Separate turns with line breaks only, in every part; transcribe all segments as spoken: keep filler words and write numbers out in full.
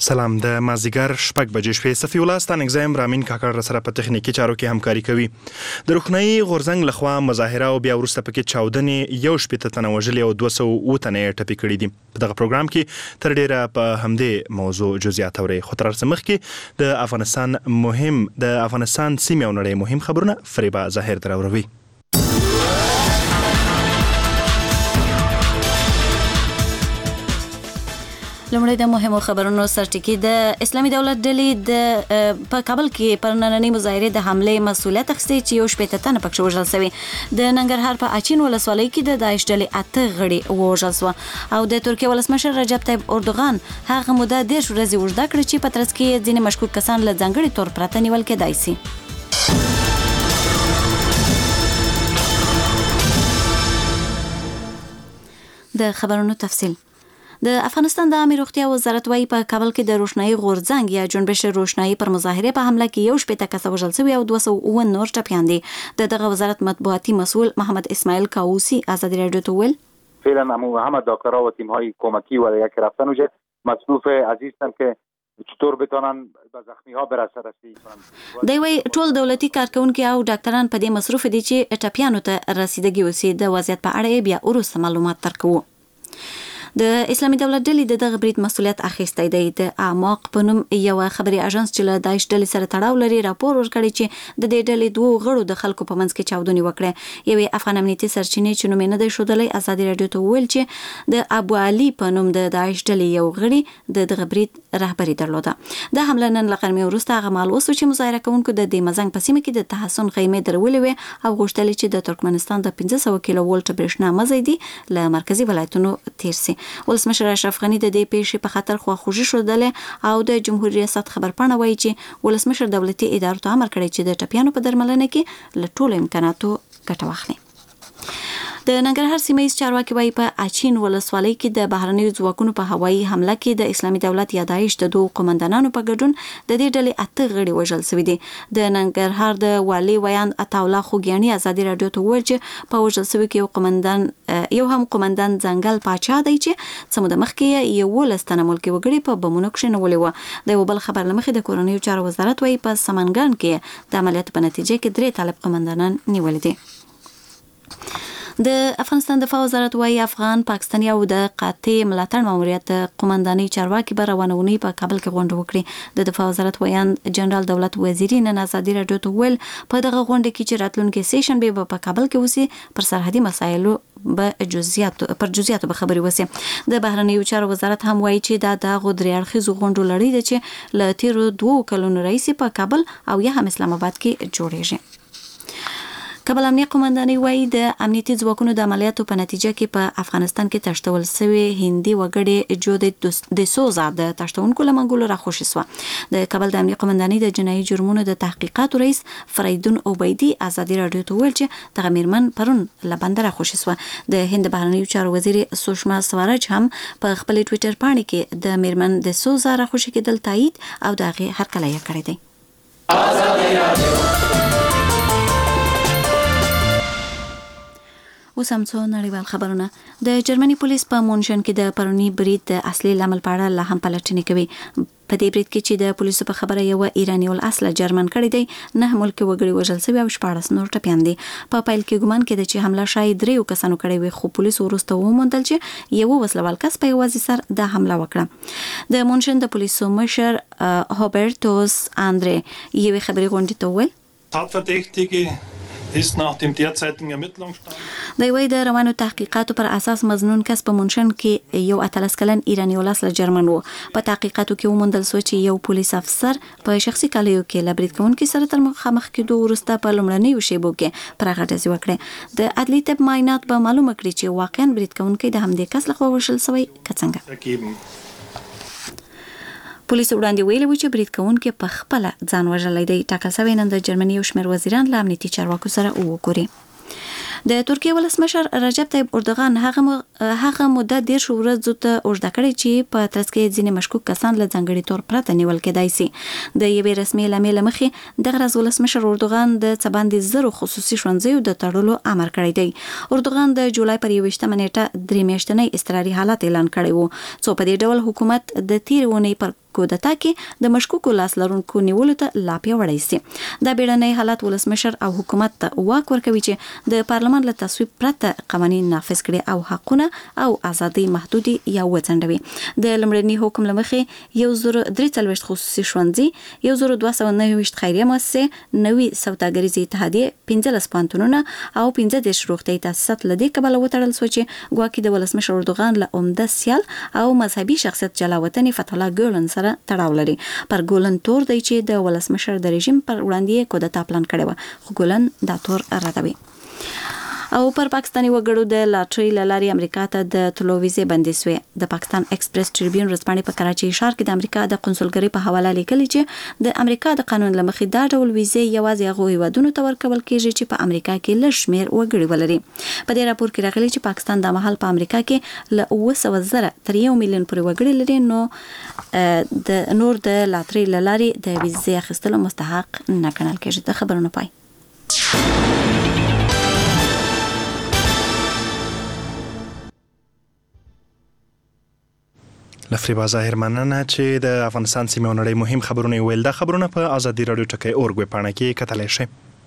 سلام. د مازیګر شپږ بجې شوې. صفي الله ستانک زایم رامین کاکړ سره په تخنیکی چارو کې همکاري کوي. د روښنايي غورځنګ لخوا مظاهره او بیا وروسته پکې چاودنې یو شپېته تنه وژلي او دوه سوه اووه تنه ټپي کړي دي. په دغه پروګرام کې تر ډیره په همدې موضوع جزئیات اورئ. خو تر هر څه مخکې د افغانستان مهم د افغانستان سیمې او نړۍ مهم خبرونه فریبا ظاهر دراوروي.
لومړی د مهمو خبرونو سرټکی. د اسلامي دولت ډلې د په کابل کې پر نننۍ مظاهرې د حملې مسؤلیت اخیستی چې یو شپېته تنه پکې وژل شوي. د ننګرهار په اچین ولسوالۍ کې د داعش ډلې اته غړي ووژل شوه او د ترکیې ولسمشر رجب طیب اردوغان هغه موده دېرش ورځې اوږده کړه چې په ترڅ کې ځینې مشکوک کسان له ځانګړي تور پرته نیول کېدای شي. د خبرونو تفصیل. د افغانستان د عامه روغتیا وزارت وايي په کابل کې د روښنايي غورځنګ یا جنبش روښنايي پر مظاهره په حمله کې یو شپېته کسه وژل شوي او دوه سوه اووه نور ټپیان دي. د دغه وزارت مطبوعاتي مسئول محمد اسماعیل کاوسی آزادی رادیو ته ویل
فعلا همه دکترها و تیم‌های کمکی و یک رفتن وجه مصروف عزیزم که چطور بتونن به زخمی‌ها برسه رسیدگی کنن.
دی وی ټول دولتي کارکونکي او ډاکټران په دې مصروف دي چې ټپیانو ته رسیدګي وسی. د وضعیت په اړه بیا وروسته معلومات ترکو. د اسلامي دولت ډلې د دغه برید مسؤلیت اخیستی دی. د اعماق په نوم یو خبري اژانس چې له داعش ډلې سره تړاو لري راپور ورکړی چې د دې ډلې دوه غړو د خلکو په منځ کې چاودنې وکړه. یوې افغان امنیتي سرچینې چې نوم یې نه دی ښودلی آزادي رادیو ته وویل چې د ابو علي په نوم د داعش ډلې یو غړي د دغه برید رهبري درلوده. د حمله نن له غرمې وروسته هغه مهال وسو چې مظاهره کوونکو د دې مزنګ په سیمه کې د تحسن خیمې درولې وې او غوښتل چې د ترکمنستان د پنځه سوه کیلو ولټ برېښنا مزیدي له مرکزي ولایتونو تیر سي. ولسمشر اشرف غنی د دې پیښې په خطر خواخوږي ښودلې او د جمهوریت ریاست خبرپاڼه وایي چې ولسمشر دولتي ادارو ته امر کړی چې د ټپیانو په درملنه کې له ټولو امکاناتو ګټه واخلي. د ننګرهار سیمه ییز چارواکي وایي په اچین ولسوالۍ کې د بهرنیو ځواکونو په هوایي حمله کې د اسلامي دولت یا داعش د دوه قومندانانو په ګډون د دې ډلې اته غړي وژل شوي دي. د ننګرهار د والي ویان عطاالله خوږیاني آزادي رادیو ته وویل چې په وژل شوي کې یو قومندان یو هم قومندان ځنګل پاچا دی چې څه موده مخکې یولس تنه ملکي وګړي په بمونو کښېنولي وه. د یو بل خبر له مخې د کورنیو چارو وزارت وایي په سمنګان کې د عملیاتو په نتیجه کې درې طالب قومندانان نیولي دي. د افغانستان دفاع وزارت وايي افغان پاکستاني او د قاطع ملاتړ ماموریت قومنداني چارواکي به روانونی په کابل کې غونډه وکړي. د دفاع وزارت ویان جنرال دولت وزیری نن آزادي رادیو ته ویل په دغه غونډه کې چې راتلونکي سیشن به په کابل کې وسی پر سرحدي مسایلو به جزئیات پر جزئیات به خبري وسی. د بهرنیو چارو وزارت هم وايي چې دا د غوډري اړخیزو غونډو لړۍ ده چې ل تیرو دوه کلونو راځي په کابل او یا هم اسلام آباد کې جوړیږي. کابل امنیه قومنداني وايي د امنیتي ځواکونو د عملیاتو په نتیجه کې په افغانستان کې تشتول شوی هندي وګړي جودي د سوزا د تشتونکو لمنګولو راخوشي سو. د کابل د امنیه قومنداني د جنایي جرمونو د تحقیقاتو رئیس فریدون عبیدی آزادي رادیو ته ویل چې دغه میرمن پرون لبندر راخوشي سو. د هند بهرنیو چارو وزیر سوشما سوارج هم په خپل ټوئیټر باندې کې د میرمن د سوزا راخوشي کېدل تایید او دغه هرکلی کړی دی. آزادي رادیو اوس هم څو نړیوال خبرونه. د جرمني پولیس په مونشن کې د پرونی برید د اصلي لامل په اړه لا هم پلټنې کوي. په دې برید کې چې د پولیسو په خبره یو ایرانی الاصله جرمن کړی دی نه ملک وګړي وژل شوي او شپاړس نور ټپیان دي. په پیل کې ګومان کېده چې حمله شاید دریو کسانو کړې وي خو پولیسو وروسته وموندل چې یو وسلوال کس په یوازې سر د حمله وکړه. د مونشن د پولیسو مشر هوبرټوس اندرې یوې خبري غونډې ته وویل
Tatverdächtige ist nach dem derzeitigen Ermittlungsstand.
د وی د روانو تحقیقاتو پر اساس مظنون کس په مونشن کې یو اتلس کلن ایرانی ولاس له جرمن وو. په تحقیقاتو کې وموندل شو چې یو پولیس افسر په شخصي کالیو کې له برید کوونکي سره تر مخامخ کېدو وروسته په لومړنیو شیبو کې پراخه ډزې وکړې. د عدلي طب معاینات به معلومه کړي چې واقعا برید کوونکی د همدې کس لخوا وژل شوی که څنګه. پولیس وړاندې ویلي و چې برید کوونکی په خپل ځان وژلی دی. ټاکل شوی نن د جرمني یو شمېر وزیران له امنیتي چارواکو سره وګوري. د ترکیې ولسمشر رجب طیب اردوغان هغه هغه موده دېرش ورځو ته اوږده کړې چې په ترڅ کې ځینې مشکوک کسان له ځانګړي تور پرته نیول کېدای شي. د یوې رسمي اعلامیې له مخې دغه ورځ ولسمشر اردوغان د څه باندې زرو خصوصي ښوونځیو د تړلو امر کړی دی. اردوغان د جولای پر یوویشتمه نیټه درې میاشتنی اضطراري حالت اعلان کړی و څو په دې ډول حکومت د تېرې اونۍ پر کودتا کې د مشکوکو لاس لرونکو نیولو ته لا پیاوړی سي. دا بیړنی حالت ولسمشر او حکومت ته واک ورکوي چې د پارلمان له تصویب پرته قوانین نافذ کړي او حقونه او ازادي محدودي یا وڅنډوي. د لمړني حکم لمخې یو زر درې څلوېښت خصوصي ښوونځي، یو زر دوه سوه نهه ویشت خیریه مؤسسې، نوي سوداګریزې اتحادیې، پنځلس پوهنتونونه او پنځه دېرش روغتیايي تاسیسات له دې کبله وتړل شو چې ګواکې د ولسمشر اردوغان له عمده سیال او مذهبي شخصیت جلاوطن فتح الله ګولن سره تړاو لري. پر ګولن تور دی چې د ولسمشر د رژیم پر وړاندې کودتا پلان کړی و، خو ګولن دا تور ردوي. او پر پاکستاني وګړو د لاټرۍ لارې امریکا ته د تلو ویزې بندي شوې. د پاکستان ایکسپریس ټریبیون ورځپاڼې په کراچۍ ښار کې د امریکا د قونسلګرۍ په حواله لیکلي چې د امریکا د قانون له مخې دا ډول ویزې یوازې هغو هیوادونو ته ورکول کیږي چې په امریکا کې لږ شمېر وګړي ولري. په دې راپور کې راغلي چې پاکستان د مهال په امریکا کې له اوه سوه زره تر یو میلیون پورې وګړي لري، نو د نور د لاټرۍ لارې د ویزې اخیستلو مستحق نه ګڼل کیږي. د خبرونو پای.
لفریبا ظاهر مننه چې د افغانستان سیمه او نړۍ مهم خبرونه ویل. دا خبرونه په ازادي رادیو ټکی اورګ ویبپاڼه کې کتلی شئ.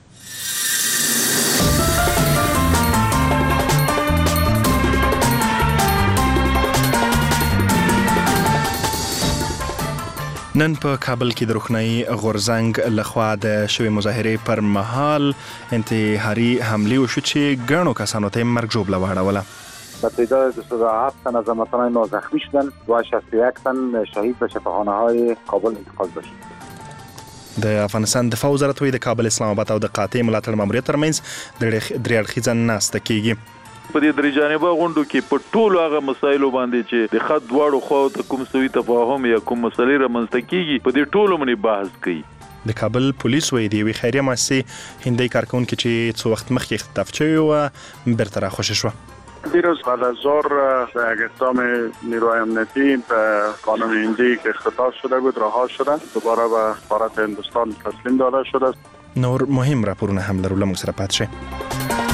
نن په کابل کې د روښنايي غورځنګ لخوا د شوې مظاهرې پر مهال انتحاري حملې وشو چې ګڼو کسانو ته مرګ ژوبله واړوله.
به تعداد دویست و هفت تن از هموطنان ما زخمی شدند و شصت و یک تن شهید به شفاخانه‌های کابل انتقال شد.
د افغانستان دفاع وزارت وایي د کابل، اسلام آباد او د قاطع ملاتړ ماموریت ترمنځ د درې اړخیزه ناسته کیږي.
په دې درې جانبه غونډو کې په ټولو هغه مسایلو باندې چې د خط دواړو خواو ته کوم سوي تفاهم یا کوم مسلې رامنځته کیږي په دې ټولو باندې بحث کوي.
د کابل پولیس وایي د یوې خیریه مؤسسې هندۍ کارکوونکې چې څو وخت مخکې اختطاف شوې وه بیرته راخوشي شوه.
دیروز بعد از ظهر یک اقدام نیروی امنیتی به خانم هندی که اختطاف شده بود رها شدند، دوباره به سفارت هندوستان تسلیم داده شده است.
نور مهم راپورونه هم لرو، له موږ سره پاتې شئ.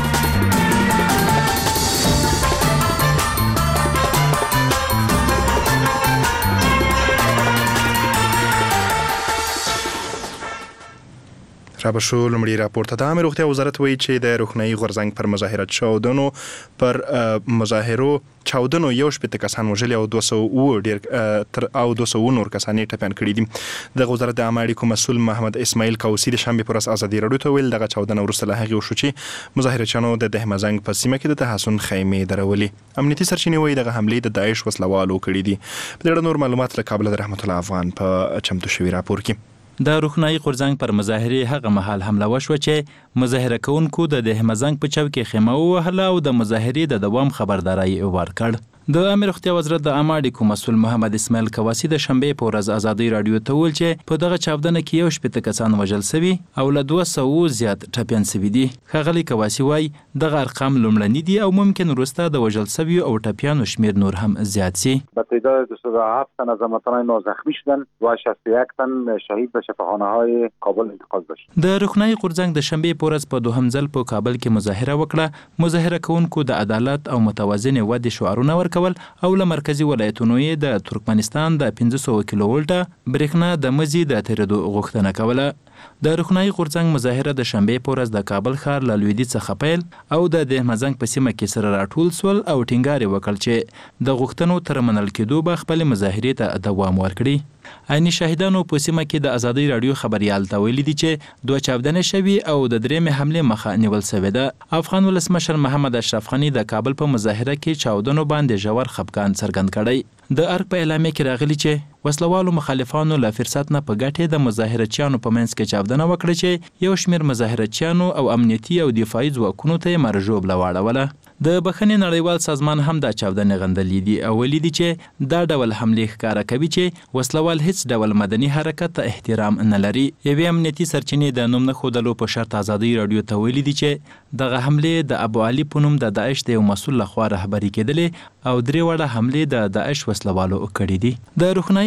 را به شو لومړي راپور ته. د عامه روغتیا وزارت وایي چې د روښنايي غورځنګ پر مظاهره چاودنو پر مظاهرو چاودنو یو شپېته کسان وژلي او دوه سوه اووه ډېر تر او دوه سوه اووه نور کسان یې ټپیان کړي دي. د وزارت د عامه اړیکو مسؤل محمد اسماعیل کوسی د شنبې په ورځ ازادي راډیو ته ویل دغه چاودنه وروسته له هغې وشو چې مظاهرچیانو د دهمزنګ په سیمه کې د تحسن خیمې درولې. امنیتي سرچینې وایي دغه حملې د داعش وسلوالو کړي دي. په دې اړه نور معلومات له کابله د رحمت الله افغان په چمتو شوي راپور کې.
د روښنايي غورځنګ پر مظاهرې هغه مهال حمله وشوه چې مظاهره کوونکو د دهمزنګ په چوک کې خیمه ووهله او د مظاهرې د دوام خبرداری ورکړ. د عامه روغتیا وزارت د عامه اړیکو مسؤل محمد اسماعیل کواسي د شنبې په ورځ ازادي راډیو ته وویل چې په دغه چاودنه کې یو شپېته کسان وژل سوي او له دوه سوو زیات ټپیان سوي دي. ښاغلي کواسي وایي دغه ارقام لومړني دي او ممکن وروسته د وژل سویو او ټپیانو شمېر نور هم زیات سي.
به تعداد دویست و هفت تن از هموطنان ما زخمی شدند و شصت و یک تن شهید به شفاخانه‌های کابل انتقال شد.
د روښنايي غورځنګ د شنبې په ورځ په دوهم ځل په کابل کې مظاهره وکړه. مظاهره کوونکو د عدالت او متوازنې ودې شعارونه ورکول او له مرکزي ولایتونو یې د ترکمنستان د پنځه سوه کیلو ولټه برېښنا د مزي د تیرېدو غوښتنه کوله. د روښنايي غورځنګ مظاهره د شنبې په ورځ د کابل ښار له لویدیځ څخه پیل او د دهمزنګ په سیمه کې سره راټول سول او ټینګار یې وکړ چې د غوښتنو تر منل کېدو به خپلې مظاهرې ته دوام ورکړي. عیني شاهدانو په سیمه کې د ازادي راډیو خبريال ته ویلي دي چې دوه چاودنې شوي او د درېمې حملې مخه نیول سوې ده. افغان ولسمشر محمد اشرف غني د کابل په مظاهره کې چاودنو باندې ژور خفګان څرګند کړی. د ارګ په اعلامیه کې راغلي چې وسلوالو مخالفانو له فرصت نه په ګټې د مظاهرچیانو په منځ کې چاودنه وکړه چې یو شمېر مظاهرچیانو او امنیتي او دفاعي ځواکونو ته یې مرژوبله واړوله. د بخښنې نړیوال سازمان هم دا چاودنې غندلې دي او ویلي دي چې دا ډول حملې ښکاره کوي چې وسلوال هیڅ ډول مدني حرکت ته احترام نه لري. یوې امنیتي سرچینې د نوم نه ښودلو په شرط ازادي راډیو ته ویلي دي چې دغه حملې د ابو علي په نوم د داعش د یو مسؤل لخوا رهبري کېدلې او درې وړه حملې د داعش وسلوالو کړي دي. د روښنايي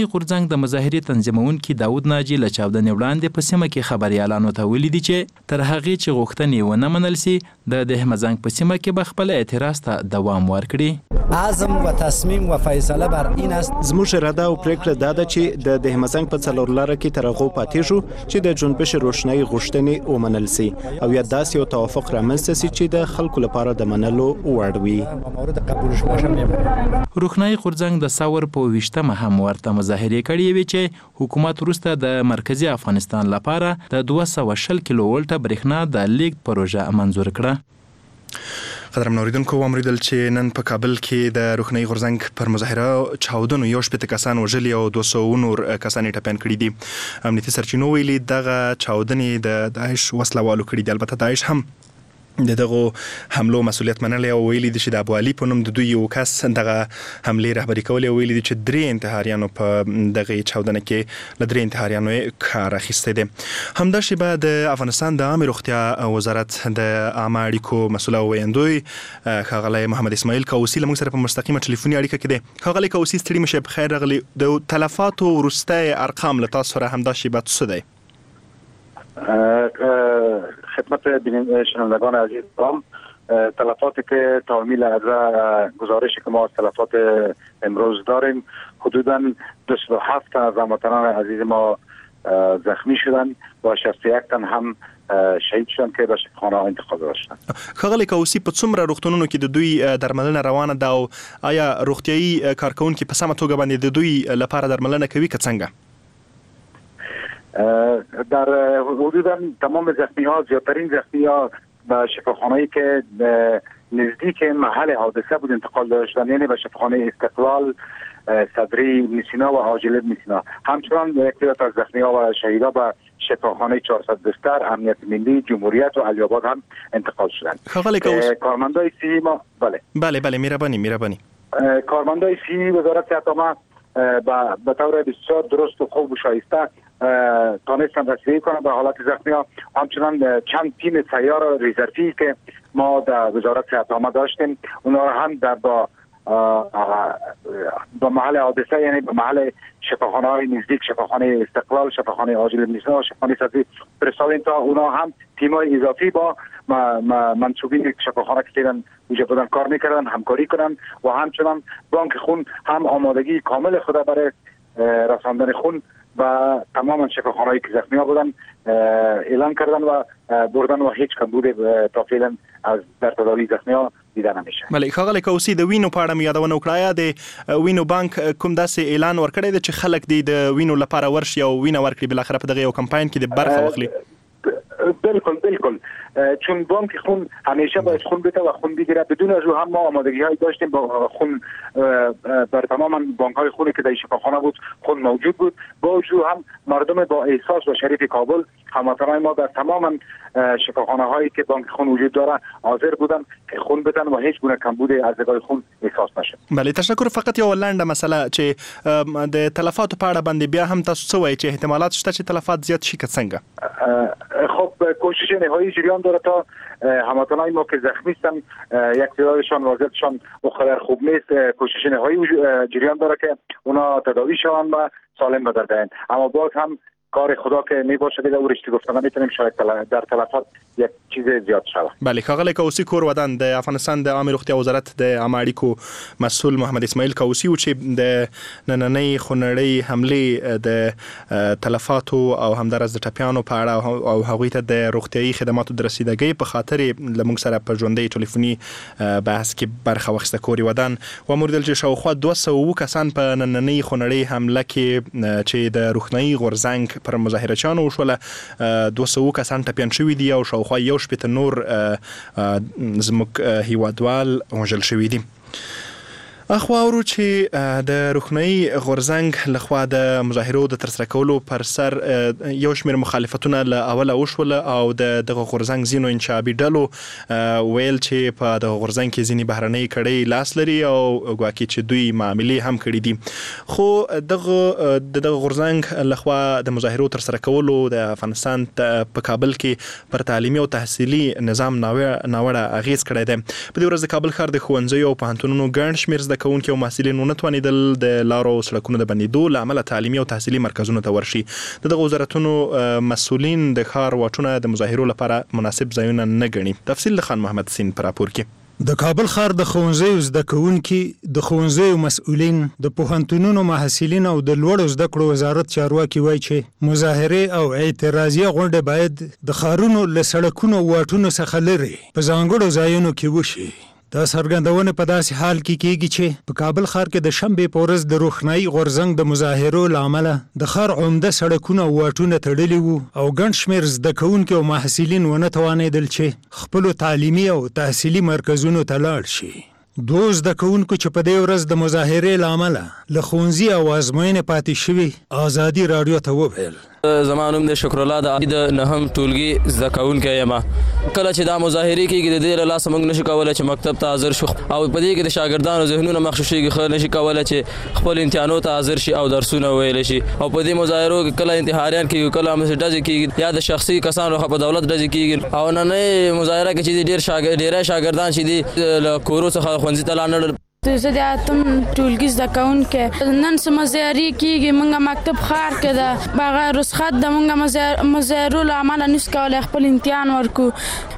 روښنايي غورځنګ د مظاهرې تنظیمونکي داود ناجي له چاودنې وړاندې په سیمه کې خبریالانو ته ویلي دي چې تر هغې چې غوښتنې ونه منل سي د دهمزنګ په سیمه کې به خپل اعتراض ته دوام ورکړي.
عزم و تصمیم و فیصله بر این است.
زموږ اراده او پریکړه دا ده چې د دهمزنګ په څلور لاره کې تر هغو پاتې شو چې د جنبش روښنايي غوښتنې ومنل سي او یا داسې یو توافق رامنځته سي چې د خلکو لپاره د منلو وړ وي.
روښنايي غورځنګ د ثور په ویشتمه هم ورته مظاهرې کړې وې چې حکومت وروسته د مرکزی افغانستان لپاره د دوه سوه شل کیلو ولټه برېښنا د لیږد پروژه منظور کړه.
قدرمن اوریدونکو ومریدل چې نن په کابل کې د روښنايي غورځنګ پر مظاهره چاودنو یو شپېته کسان وژلي او دوه سوه نور کسان یې ټپیان کړي دي. امنیتي سرچینو ویلي دغه چاودنې د داعش وسله والو کړي دي. البته داعش هم د دغه حملو مسؤلیت منلی او ویلي دي چې د ابو علي په نوم د دوی یو کس دغه حملې رهبري کولې او ویلي دي چې درې انتحاریانو په دغه چاودنه کې له درې انتحاریانو کار اخیستی دی. همدا شیبه د افغانستان د عامې روغتیا وزارت د عامه اړیکو مسؤل او ویندوی ښاغلی محمد اسماعیل کاوسي له موږ سره په مستقیمه ټلیفوني اړیکه کې دی. ښاغلی کاوسي ستړي مه شئ، په خیر راغلي. د تلفاتو وروستی ارقام له تاسو سره همدا شیبه څه دی؟
خدمت شنوندگان عزیز سلام. تلفاتی که تعمیل از گزارشی که ما از تلفات امروز داریم حدوداً بیست و هفت از هموطنان عزیز ما زخمی شدن و شصت و یک تن هم شهید شدن که به شفاخانه انتقال داشتن.
ښاغلی کاوسي په څومره روغتونونو کې د دوی درملنه روانه ده او آیا روغتیایي کارکوونکي په سمه توګه باندې د دوی لپاره درملنه کوي که څنګه؟
در حدوداً تمام زخمی ها، زیادترین زخمی ها به شفاخانه‌ای که نزدیک محل حادثه بود انتقال داشتن، یعنی به شفاخانه استقلال، صدری ابن سینا و عاجل ابن سینا. همچنان یک تعداد از زخمی ها و شهیدا به شفاخانه چهارصد بستر، امنیت ملی، جمهوریت و علی‌آباد هم انتقال شدند. کارمندای صحی ما بله
بله بله میربانی میربانی
کارمندای صحی وزارت صحت عامه به طور بسیار درست و خوب و شایسته تانستن رسیدگی کنند به حالت زخمی ها. همچنان چند تیم سیار رزروی که ما در وزارت صحت عامه داشتیم اونا را هم در با با محل حادثه، یعنی به محل شفاخانه های نزدیک، شفاخانه استقلال، شفاخانه عاجل ابن سینا و شفاخانه صدری فرستادیم تا اونا هم تیم های اضافی با منصوبین شفاخانه که دیدن اونجا بودن کار میکردن همکاری کنن و همچنان بانک خون هم آمادگی کامل خود برای رساندن خون و تمام شفاخانه‌ای که زخمی ها بودن اعلان کردن و بردن و هیچ کمبود تا فعلا از در تداوی زخمی ها دیده نمیشه.
بله ښاغلی کاوسي د وینو په اړه مې یادونه وکړه. آیا د وینو بانک کوم داسې اعلان ورکړی دی چې خلک دې د وینو لپاره ورشي او وینه ورکړي بالاخره په دغه یو کمپاین کې د برخه واخلي؟
بالکل بالکل چون بانک خون همیشه باید خون بده و خون بگیره. بدون از او هم ما آمادگی هایی داشتیم با خون بر تمام بانک های خونی که در شفاخانه بود خون موجود بود. با وجود هم مردم با احساس و شریف کابل هموطنان ما در تمام شفاخانه هایی که بانک خون وجود داره حاضر بودن که خون بدن و هیچ گونه کمبود از نگاه خون احساس نشه.
بله تشکر. فقط یو لنډه مسله چې د تلفاتو په اړه باندې بیا هم تاسو څه وایي چې احتمالات شته چې تلفات زیات شي که څنګه؟
خب کوشش نهایی جریان داره تا هموطنان ما که زخمی هستن یک تعدادشان وضعیتشان بخیر خوب نیست، کوشش نهایی جریان داره که اونا تداوی شوند و سالم به در بیان. اما باز هم کار خدا که می باشه دیگه او رشته گفتن نمیتونیم شاید در تلفات یک چیز زیاد شوه.
بله ښاغلی کاوسي کور ودان د افغانستان د عامه روغتیا وزارت د عامه اړیکو مسؤل محمد اسماعیل کاوسي و چې د نننۍ خونړۍ حملې د تلفاتو او همدارس د ټپیانو په اړه او هغوی ته د روغتیایي خدماتو د رسیدګۍ په خاطر له موږ سره په ژوندۍ ټلیفوني بحث کې برخه واخیسته. کور ودان وموندل چې شاوخوا دوه سوه اووه کسان په نننۍ خونړۍ حمله کې چې د روښنايي غورځنګ پر مظاهرچیانو وشوله دوه سوه اووه کسان ټپیان شوي دي او شاوخوا یو شپېته نور زموږ هیوادوال وژل شوي دي. اخوا ورو چې د روښنايي غورځنګ لخوا د مظاهرو د ترسره کولو پر سر یو شمېر مخالفتونه له اوله وشوله او د دغه غورځنګ ځینو انشعابي ډلو ویل چې په دغه غورځنګ کې ځینې بهرنۍ کړۍ لاس لري او ګواکې چې دوی معاملې هم کړي دي. خو دغه د دغه غورځنګ لخوا د مظاهرو ترسره کولو د افغانستان په کابل کې پر تعلیمي او تحصیلي نظام ناوړه اغېز کړی دی. په دې ورځ د کابل ښار د ښوونځیو او پوهنتونونو ګڼ شمېر زده کوونکي او محصلین ونه توانېدل د لارو او سړکونو د بندېدو له امله تعلیمي او تحصیلي مرکزونو ته ورشي. د دغه وزارتونو مسؤلین د ښار واټونه د مظاهرو لپاره مناسب ځایونه نه ګڼي. تفصیل د خان محمد سین په راپور کې.
د کابل ښار د ښوونځیو زده کوونکي، د ښوونځیو مسؤلین، د پوهنتونونو محصلین او د لوړو زده کړو وزارت چارواکي وایي چې مظاهرې او اعتراضیه غونډې باید د ښارونو له سړکونو او واټونو څخه لرې په ځانګړو ځایونو کې وشي. دا څرګندونه په داسې حال کې کېږي چې په کابل ښار کې د شنبې په ورځ د روښنايي غورځنګ د مظاهرو له امله د ښار عمده سړکونه او واټونه تړلي وو او ګڼ شمېر زده کوونکي او محصلین ونه توانېدل چې خپلو تعلیمي او تحصیلي مرکزونو ته لاړ شي. دوه زده کوونکو چې په دې ورځ د مظاهرې له امله له ښوونځي او ازموینې پاتې شوي ازادي راډیو ته وویل:
زما نوم د شکر الله د د نهم ټولګي زده کوونکی یم. کله چې دا مظاهرې کېږي د دې له لاسه موږ نشو کولی چې مکتب ته حاضر شو او په دې کې د شاګردانو ذهنونه مغشوشېږي، ښه نشي کولی چې خپل امتحانو ته حاضر شي او درسونه وویلی شي. او په دې مظاهرو کې کله انتحاریان کېږي، کله همداسې ډزې کېږي یا د شخصي کسانو څخه په دولت ډزې کېږي. او نننۍ مظاهره کې چې ډېر شاګر ډېری شاګردان چې دي له کورو څخه ښوونځي ته لاړل.
زه د اتم ټولګي زده کوونکی نن څه مظاهرې کېږي، موږ مکتب ښار کې ده بغیر رخصت ده، موږ مظاهرو له امله نشو کولی خپل امتحان ورکو.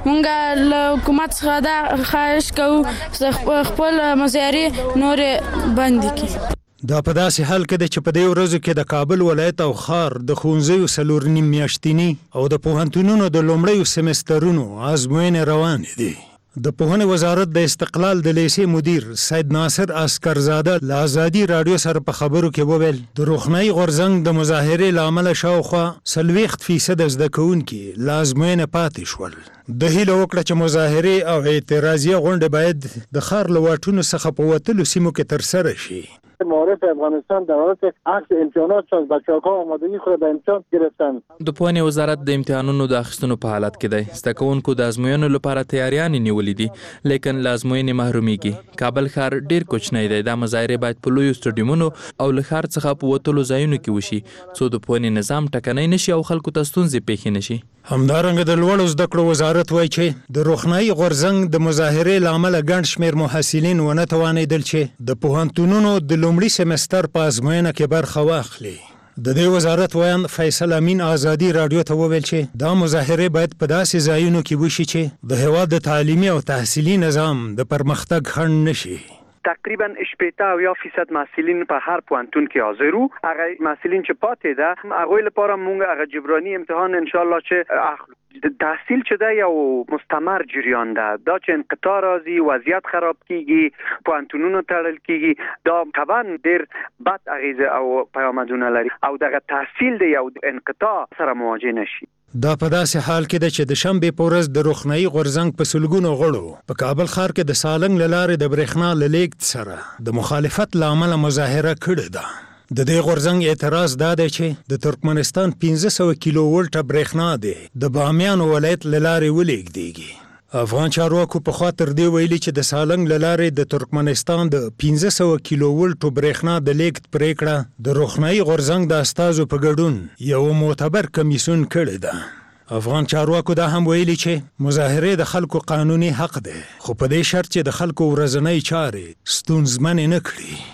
موږ له حکومت څخه دا خواهش کوو چې خپل مظاهرې نورې بندې کړي.
دا په داسې حال کې ده چې په دې ورځو کې د کابل ولایت او ښار د ښوونځیو څلور نیم میاشتني او د پوهنتونونو د لومړیو سمسترونو ازموینې روانې دي. د پوهنې وزارت د استقلال د لیسې مدیر سید ناصر اسکرزاده له ازادي راډیو سره په خبرو کې وویل د روښنايي غورځنګ د مظاهرې له امله شاوخوا څلوېښت فیصده زده کوونکي له ازموینې پاتې شول. د هیله وکړه چې مظاهرې او اعتراضیه غونډې باید د ښار له واټونو څخه په وتلو سیمو کې ترسره شي.
معارف افغانستان دولت عکس امتحانات شد، بچه‌ها آمادگی خود به امتحان گرفتن.
د پوهنې وزارت د امتحانونو د اخیستنو په حالت کې دی. زده کوونکو د ازموینو لپاره تیاریانې نیولې دي لیکن له ازموینې محرومیږي. کابل ښار ډیر کوچنی دی. دا مظاهرې باید په لویو سټډیومونو او له ښار څخه په وتلو ځایونو کې وشي څو د پوهنې نظام ټکنی نشي او خلکو ته ستونزې پیښې نشي.
همدارنګه د لوړو زده کړو وزارت وایي چې د روښنايي غورځنګ د مظاهرې له امله ګڼ شمېر محصلین ونه توانېدل چې د پوهنتونونو د لومړي سمستر په ازموینه کې برخه واخلي. د دې وزارت ویان فیصل امین ازادي راډیو ته وویل چې دا مظاهرې باید په داسې ځایونو کې وشي چې د هېواد د تعلیمي او تحصیلي نظام د پرمختګ خنډ نشي.
تقریبا شپېته او یا فیصد محصلین په هر پوهنتون کې حاضر وو. هغه محصلین چې پاتې ده هغوی لپاره موږ هغه جبراني امتحان انشاءالله چې اخلو. تحصیل چې ده یو مستمر جریان ده. دا چې انقطاع راځي، وضعیت خراب کیږي، پوهنتونونه تړل کیږي، دا طبعا ډېر بد اغیزه او پیامدونه لري او دغه تحصیل د یو انقطاع سره مواجه نشي.
دا په داسې حال کې ده چې د شنبې په ورځ د روښنايي غورځنګ په سلګونو غړو په کابل ښار کې د سالنګ له لارې د برېښنا له لیږد سره د مخالفت له امله مظاهره کړې ده. د دې غورځنګ اعتراض دا دی چې د ترکمنستان پنځه سوه کیلو ولټه برېښنا دی د بامیانو ولایت له لارې ولېږدېږي. افغان چارواکو پخوا تر دې ویلي چې د سالنګ له لارې د ترکمنستان د پنځه سوه کیلو ولټو برېښنا د لیږد پرېکړه د روښنايي غورځنګ د استازو په ګډون یو معتبر کمیسیون کړې ده. افغان چارواکو دا هم ویلي چې مظاهرې د خلکو قانوني حق دی خو په دې شرط چې د خلکو ورځنۍ چارې ستونزمنې نه کړي.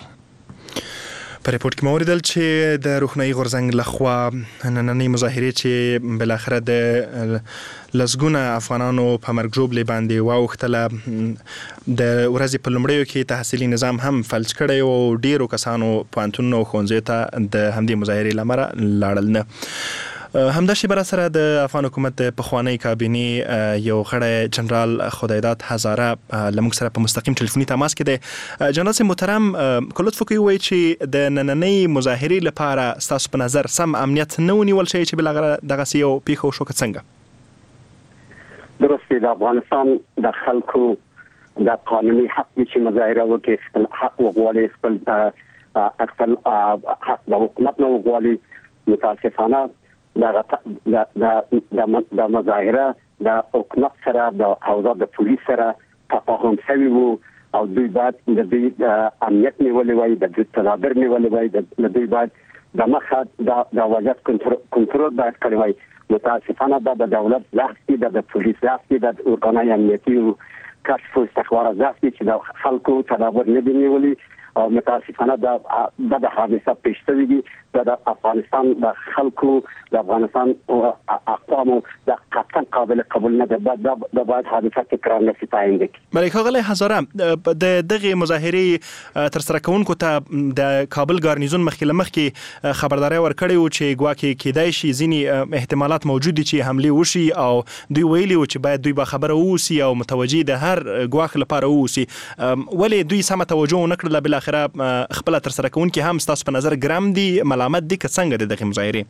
په ریپورت کې مو اوریدل چې د روښنايي غورځنګ لخوا نننۍ مظاهرې چې بالاخره د لسګونه افغانانو په مرګ ژوبلې باندې واوښتله د ورځې په لومړیو کې تحصیلي نظام هم فلج کړی او ډیرو کسانو پوهنتونونو او ښوونځیو ته د همدې مظاهرې له امله لاړل نه. همدا شیبه سره د افغان حکومت پخوانی کابینې یو غړی جنرال خدایداد هزاره لموږ سره په مستقیم ټلیفوني تماس کې دی. جنرال صاحب محترم، که لطف وکړئ ووایئ چې د نننۍ مظاهرې لپاره ستاسو په نظر سم امنیت نه ونیول شوی چې بالاخره دغسې یو پیښه وشوه که څنګه؟
درست دی. د افغانستان د خلکو د قانوني حق دی چې مظاهره وکړي، خپل حق وغواړي، خپل خپل حق د حکومت نه وغواړي. متاسفانه د د مظاهره د حکومت سره د حوزه د پولیس سره تفاهم شوی وو او دوی باید د دوی امنیت نیولې وای، د دوی تدابیر نیولې وای، د دوی باید د مخه د وضعیت کنټرول باید کړی وای. متاسفانه دا د دولت ضعف دی، د پولیس ضعف دی، د ارګانای امنیتي او کشف او استخبارات ضعف دی چې د خلکو تدابیر نه دی نیولې او متاسفانه دا د حادثه پیښ شوې دي د افغانستان د خلکو د افغانستان اقوامو د قطعا قابل قبول نه ده د باید حادثه تکرار نشي تاینده کی.
ملک غلی هزاره د دغه مظاهره تر سره کوونکو ته د کابل ګارنیزون مخکې مخکې خبرداري ورکړې و چې ګواکې کېدای شي ځینی احتمالات موجود دي چې حمله وشي او دوی ویلي و چې باید دوی به خبره ووسی او متوجي د هر ګواخ لپاره ووسی، ولې دوی سم توجه نه کړل؟ بل اخره خپل تر سره کوونکي هم ستاسو په نظر ګرام دي ملامت دي که څنګه د دغه مظاهره؟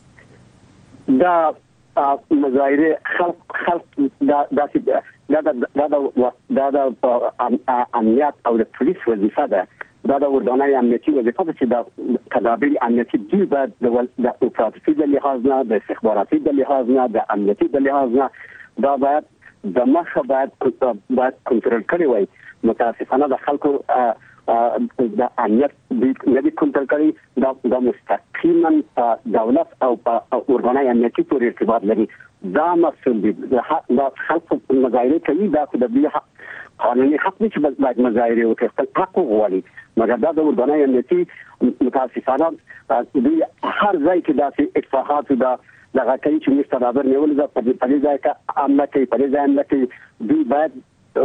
دا مظاهره خلق خلق دا دا دا دا دا دا امنیت او د پولیس وظیفه ده، دا د اردنۍ امنیتي وظیفه ده چې د تدابیر امنیتي دوی باید د اپراتیفي د لحاظ نه، د استخباراتي د لحاظ نه، د امنیتي د لحاظ نه دا باید د مخه باید باید کنټرول کړي وای. متاسفانه د خلکو د امنیت د دې کنټرول کړي دا د مستقیما دولت او اردنۍ امنیتي پورې ارتباط لري. دا مسؤل دي د خلکو مظاهره کوي، دا د دې قانوني حق دي چې باید مظاهره وکړي، خپل حق وغواړي، مګر دا د اردنۍ امنیتي متاسفانه دوی هر ځای کې داسې اتفاقات دا دغه کوي چې موږ تدابیر نیول ده په دې ځای کې امنیت کوي، په دې ځای امنیت کوي. دوی باید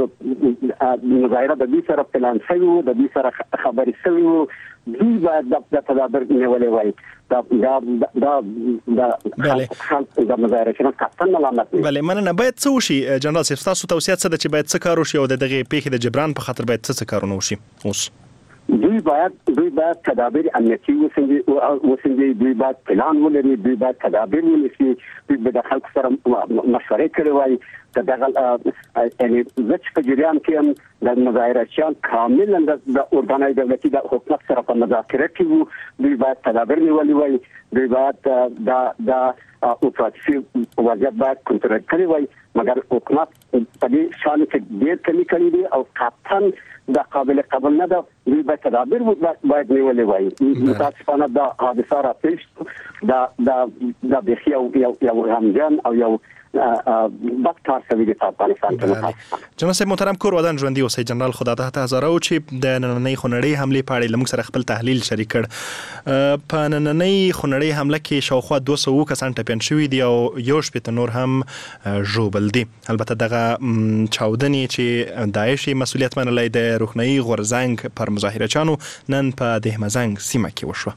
مظاهره د دې سره پلان شوی و، د دې سره خبرې شوی و، دوی باید د تدابیر نیولې وای. دا دا دا دا خلک د مظاهره شنه کاستن ملامت دي.
بله مننه. باید څه وشي جنرال صاحب؟ تاسو توصیه څه ده چې باید څه کار وشي او د دغه پیښې د جبران په خاطر باید څه څه کارونه وشي؟ اوس
دوی باید دوی باید تدابیر امنیتي وسنجي، دوی باید پلان ولري، دوی باید تدابیر ونیسي، دوی به د خلکو سره مشورې کړې وای. دغه یعنی زه چې په جریان کې هم د مظاهرچیان کاملا د اردنۍ دولتي د حکومت سره په مذاکره کې وو، دوی باید تدابیر نیولي وای، دوی باید د د اپراتیفي وضعیت باید کنټرول کړی وای، مګر حکومت په دې شان کې ډېر کمی کړی دی او قطعا د قابل قبول نه ده. دوی باید تدابیر باید نیولي وای. متاسفانه دا حادثه راپېښ دا دا دا بیخي یو غمجن او یو بد کار شوی دی په افغانستان کې.
جناب صاحب محترم، کور ودان ژوندي اوسئ. جنرال خدا ته هزاره و چې د نننۍ خونړۍ حملې په اړه لمږ سره خپل تحلیل شریک کړ. په نننۍ خونړۍ حمله کې شاوخوا دوه سوه کسان ټپیان شوي دي او یو شپېته نور هم ژوبل دي. البته دغه چاودنې چې داعش مسؤلیت منلی د روښنایي غورځنګ پر مظاهرچیانو نن په دهمزنګ سیمه کې وشوه.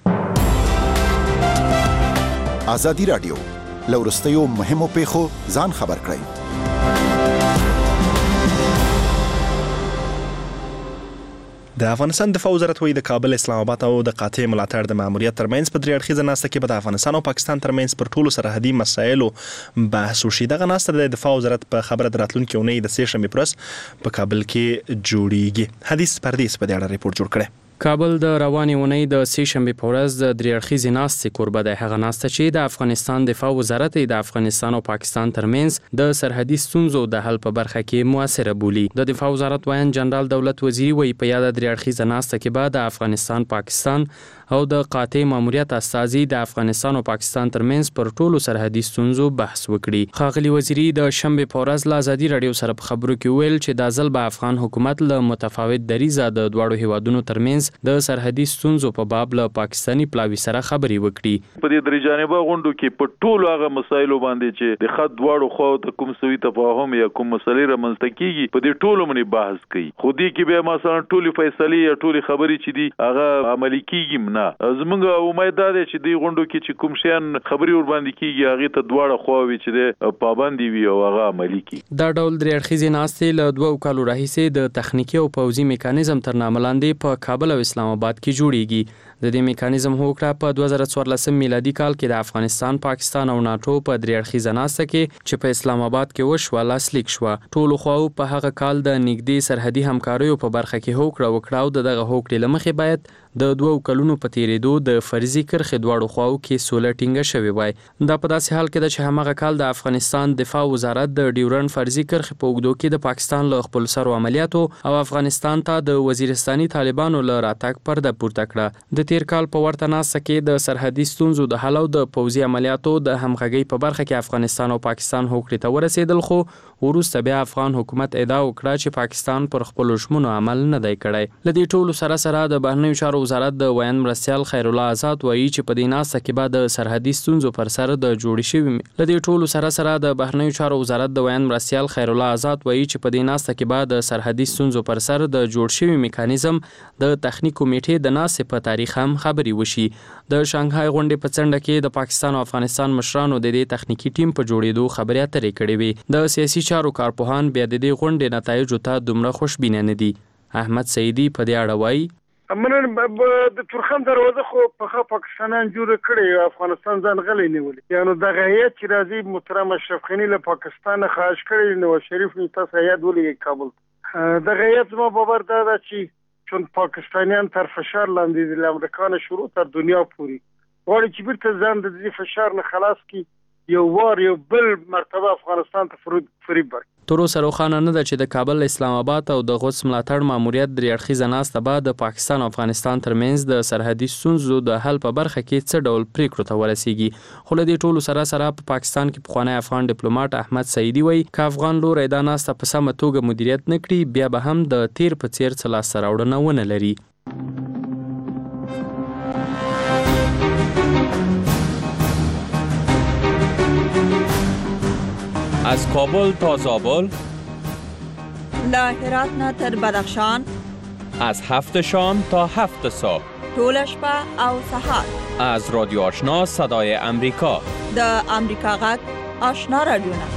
ازادي راډیو له وروستیو مهمو پیښو ځان خبر کړئ.
د افغانستان دفاع وزارت وایي د کابل، اسلام آباد او د قاطع ملاتړ د ماموریت ترمنځ په درې اړخیزه ناسته کې به د افغانستان او پاکستان ترمنځ پر ټولو سرحدي مسایلو بحث وشي. دغه ناسته د دفاع وزارت په خبره د راتلونکي اونۍ د سې شنبې په ورځ په کابل کې جوړیږي. حدیث پردیس په دې اړه ریپورت جوړ کړی.
کابل د روانې اونۍ د سې شنبې په ورځ د درې اړخیزې ناستې کوربه دی. هغه ناسته چې د افغانستان دفاع وزارت د افغانستان او پاکستان ترمنځ د سرحدي ستونزو د حل په برخه کې موثره بولي. د دفاع وزارت وایي جنرال دولت وزیری وایي په یاد درې اړخیزه ناسته کې به د افغانستان، پاکستان او د قاطع ماموریت استازي د افغانستان او پاکستان ترمنځ پر ټولو سرحدي ستونزو بحث وکړي. ښاغلي وزیری د شنبې په ورځ له ازادي راډیو سره په خبرو کې ویل چې دا ځل به افغان حکومت له متفاوت دریزه د دواړو هیوادونو ترمنځ د سرحدي ستونزو په باب له پاکستاني پلاوي سره خبرې وکړي.
په دې درې جانبه غونډو کې په ټولو هغه مسایلو باندې چې د خط دواړو خواو ته کوم سوي تفاهم یا کوم مسلې رامنځته کیږي په دې ټولو باندې بحث کوي. خو دې کې به مثلا ټولې فیصلې یا ټولې خبرې چې دي هغه عملي کیږي نه. زموږ امید ده چې دې غونډو کې چې کوم شیان خبرې ور باندې کیږي هغه ته دواړه خواوې چې د پابندي وي او هغه عملي کی.
دا ډول درې اړخیزې ناستې له دوه کالو راهیسې د تخنیکی او پوځي میکانیزم تر نامه لاندې په کابل او اسلام آباد کې جوړیږي. د دې میکانیزم هوکړه په دوه زره څوارلسم میلادي کال کې د افغانستان، پاکستان او ناتو په درې اړخیزه ناسته کې چې په اسلام آباد کې وشوه لاسلیک شوه. ټولو خواو په هغه کال د نږدې سرحدي همکاریو په برخه کې هوکړه وکړه او دغه هوکړې له مخې باید د دوو کلونو په تیریدو د فرضي کرښې دواړو خواو کې سوله ټینګه شوې وای. دا په داسې حال کې ده چې همغه کال د افغانستان دفاع وزارت د ډیورنډ فرضي کرښې په اوږدو کې د پاکستان له خپل سرو عملیاتو او افغانستان ته د وزیرستاني طالبانو له راتګ پرده پورته کړه. د تیر کال په ورته ناسته کې د سرحدي ستونزو د حل او د پوځي عملیاتو د همغږۍ په برخه کې افغانستان او پاکستان هوکړې ته ورسېدل، خو وروسته بیا افغان حکومت ادعا وکړه چې پاکستان پر خپلو ژمنو عمل نه دی کړی. له دې ټولو سره سره د بهرنیو چارو وزارت د ویاند مرستیال خیر الله آزاد وایي چې په دې ناسته کې به د سرحدي ستونزو پر سر د جوړې شوي له دې ټولو سره سره د بهرنیو چارو وزارت د ویاند مرستیال خیر الله آزاد وایي چې په دې ناسته کې به د سرحدي ستونزو پر سر د جوړ شوي میکانیزم د تخنیک کمیټې د ناستې په تاریخ هم خبرې وشي. د شانګهای غونډې په څنډه کې د پاکستان او افغانستان مشرانو د دې تخنیکی ټیم په جوړېدو خبرې اترې کړې وې. د سیاسي چارو کارپوهان بیا د دې غونډې نتایجو ته دومره خوشبینه نه دي. احمد سعیدي په دې اړه وایي
امنن د تورخم دروازه خو په پاکستانان جوړ کړي، افغانستان ځان غلې نیولې. یعنی د غیات چې راځي محترم اشرف غنی له پاکستان خارج کړي، نو شریف نو تاسو یاد ولې کابل د غیات ما باور دا چې چون پاکستانیان تر فشار لاندې د امریکا شروع تر دنیا پوری غواړي چې بیرته ځان د دې فشار نه خلاص کړي، یو وار یو بل مرتبه افغانستان ته فریب فریب ورکړي.
تر اوسه روښانه نه ده چې د کابل، اسلام آباد او د قدس ملاتړ ماموریت درې اړخیزه ناسته به د پاکستان او افغانستان ترمنځ د سرحدي ستونزو د حل په برخه کې څه ډول پریکړو ته ورسیږي. خو له دې ټولو سره سره په پاکستان کې پخوانی افغان ډیپلوماټ احمد سعیدي وایي که افغان لوری دا ناسته په سمه توګه مدیریت نه کړي، بیا به هم د تیر په څیر څه لاسته راوړنه ونه لري.
از کابل تا زابل،
له هرات نه تر بدخشان،
از هفت شام تا هفت صبح،
ټول شپه او سهار،
از رادیو آشنا صدای امریکا،
د امریکا غږ آشنا رادیو.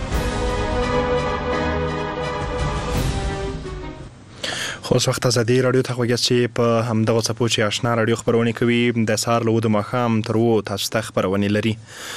خو اوس وخت ازادي رادیو ته غوږ چې په همدغه څپو چې آشنا رادیو خبرونه کوي د سهار له اوه د ماښام تر اوو تاسو ته خبرونه لري.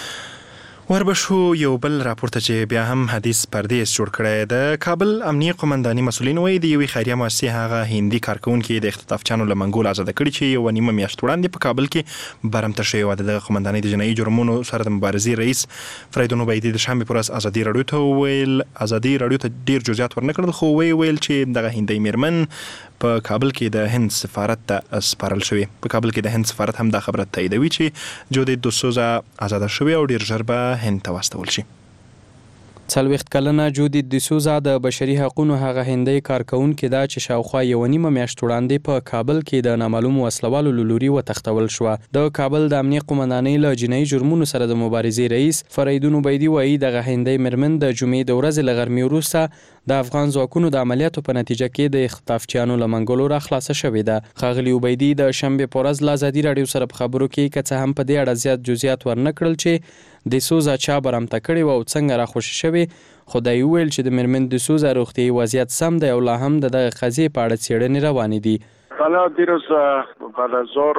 وربشو یو بل راپورته چې بیا هم حدیث پردیس جوړ کړی. د کابل امنیه قومنداني مسؤلین وایي د یوې خیریه مؤسسې هغه هندي کارکونکي د اختطافچیانو له منګول آزاده کړي چې یوه نیمه میاشت وړاندې په کابل کې برمته شوې وه. د قومندانۍ د جنایي جرمونو سره د مبارزې رئیس فریدون عبیدي د شنبې په ورځ ازادي راډیو ته وویل ازادي راډیو ته ډېر جزئیات ورنه کړل، خو ویې ویل چې دغه هندۍ میرمن په کابل کې د هند سفارت ته سپارل شوې. په کابل کې د هند سفارت هم دا خبره تاییدوي چې جودي دوسوزا آزاده شوې او ډېر ژر به هند ته واستول شي.
څلوېښت کلنه جودي دیسوزا د بشري حقوقو هغه هندۍ کارکونکې ده چې شاوخوا یوه نیمه میاشت وړاندې په کابل کې د نامعلومو وسلوالو له لوري وتښتول شوه. د کابل د امنیه قومندانۍ له جنایي جرمونو سره د مبارزې رئیس فریدون عبیدي وایي دغه هندۍ میرمن د جمعې د ورځې له غرمې وروسته د افغان ځواکونو د عملیاتو په نتیجه کې د اختطافچیانو له منګولو را خلاصه شوې ده. ښاغلي عبیدي د شنبې په ورځ له ازادي راډیو سره په خبرو کې که څه هم په دې اړه زیات جزئیات ورنه کړل چې د سوزا چا برمته کړې وه او څنګه راخوشي شوې، خو دا یې وویل چې د میرمن د سوزا روغتیایي وضعیت سم دی او لا هم د دغه قضیې په اړه څېړنې روانې دي.
حالا دیروز بعد از ظهر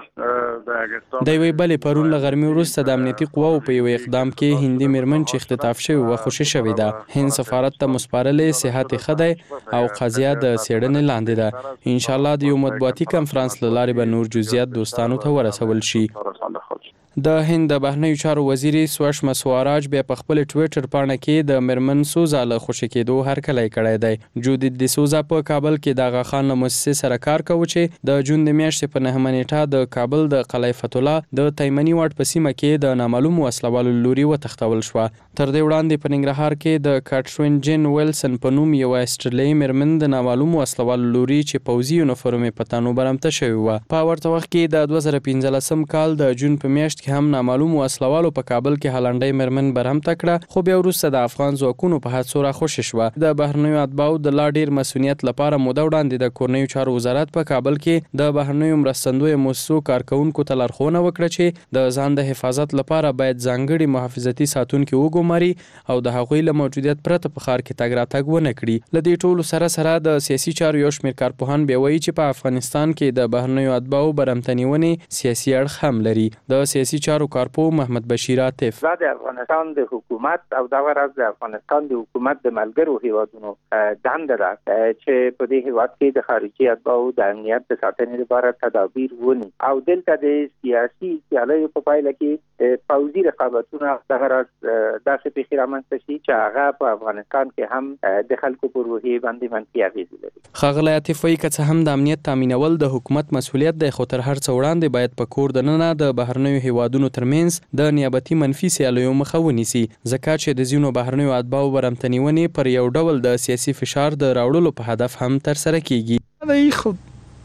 د
د یوې بلې پرون له غرمې وروسته د امنیتي قواو په یو اقدام کې هندي میرمن چې اختطاف شوې وه خوشي شوې ده. هند سفارت ته مسپارلې صحت یې ښه دی او قضیه د څېړنې لاندې ده. انشاءالله د یو مطبوعاتي کنفرانس له لارې به نور جزئیات دوستانو ته ورسول شي. د هند د بهرنیو چارو وزیري سوشما سواراج بیا په خپل ټویټر پاڼه کې د میرمن سوزا له خوشي کېدو هرکلی کړی دی. جودي دیسوزا په کابل کې د آغا خان له مؤسسې سره کار کوي چې د جون د میاشتې په نهمه نیټه د کابل د قلعه فتح الله د تیمني واټ په سیمه کې د نامعلومو وسلوالو لوري وتښتول شوه. تر دې وړاندې په ننګرهار کې د کاټرین جین ویلسن په نوم یوه اسټرلیایي میرمن د نامعلومو وسلوالو لوري چې پوځي یونیفورم یې په تنو برمته شوې وه. په ورته وخت کې د دوه زره پنځلسم کال د جون په میاشت کې هم نامعلومو وسلوالو په کابل کې هالنډۍ میرمن برمته کړه، خو بیا وروسته د افغان ځواکونو په هڅو راخوشي شوه. د بهرنیو اتباعو د لا ډیر مسؤلیت لپاره موده وړاندې د کورنیو چارو وزارت په کابل کې د بهرنیو مرستندویو مؤسسو کارکونکو ته لارښوونه وکړه چې د ځان د حفاظت لپاره باید ځانګړي محافظتي ساتونکي وګماري او د هغوی له موجودیت پرته په ښار کې تګ راتګ ونه کړي. له دې ټولو سره سره د سیاسي چارو یو شمېر کارپوهان بیا وایي چې په افغانستان کې د بهرنیو اتباعو برمته نیونې سیاسي اړخ هم لري. د سیاسي سیاسي چارو کارپو محمد بشیر عاطف
د افغانستان د حکومت او د ورځ د افغانستان د حکومت د ملګرو هیوادونو دنده ده چې په دې هیواد کې د خارجي اتباعو د امنیت د ساتنې لپاره تدابیر ونی او دلته د سیاسي سیالیو په پایله کې پوځي رقابتونه د غرض داسې پیښې رامنځته شي چې هغه په افغانستان کې هم د خلکو په روحیې باندې منفي اغېز لري.
ښاغلی عاطف وایي که څه هم د امنیت تامینول د حکومت مسؤلیت دی، خو تر هر څه وړاندې باید په کور دننه د بهرنیو هیوادونو ترمنځ د نیابتي منفي سیالیو مخه ونیسي، ځکه چې د ځینو بهرنیو اتباعو برمتنیونې پر یو ډول د سیاسي فشار د راوړلو په هدف هم ترسره کیږي.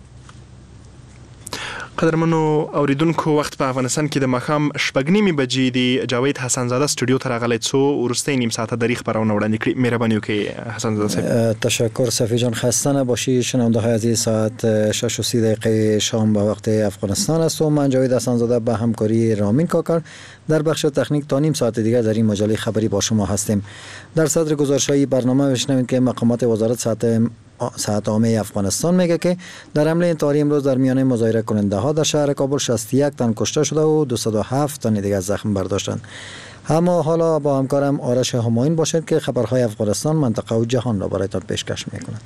قدرمنو اوریدونکو، وخت په افغانستان کې د ماښام شپږ نیمې بجې دی. جاوید حسن زاده سټوډیو ته راغلی څو وروستۍ نیم ساعته دری خبرونه وړاندې کړي. مهرباني وکړئ حسن زاده صاحب.
تشکر صفی جان. خسته نباشید شنونده های عزیز. ساعت شش و سی دقیقه شام به وقت افغانستان است و من جاوید حسن زاده به همکاری رامین کاکر در بخش تکنیک تا نیم ساعت دیگر در این مجله خبری با شما هستیم. در صدر گزارش‌های برنامه بشنوید که مقامات وزارت صحت صحت عامه افغانستان میگه که در حمله انتحاری امروز در میان مظاهره کننده ها در شهر کابل شصت و یک تن کشته شده و دویست و هفت تن دیگر زخم برداشتند. اما حالا با همکارم آرش همایون باشید که خبرهای افغانستان، منطقه و جهان را برایتان پیشکش میکند.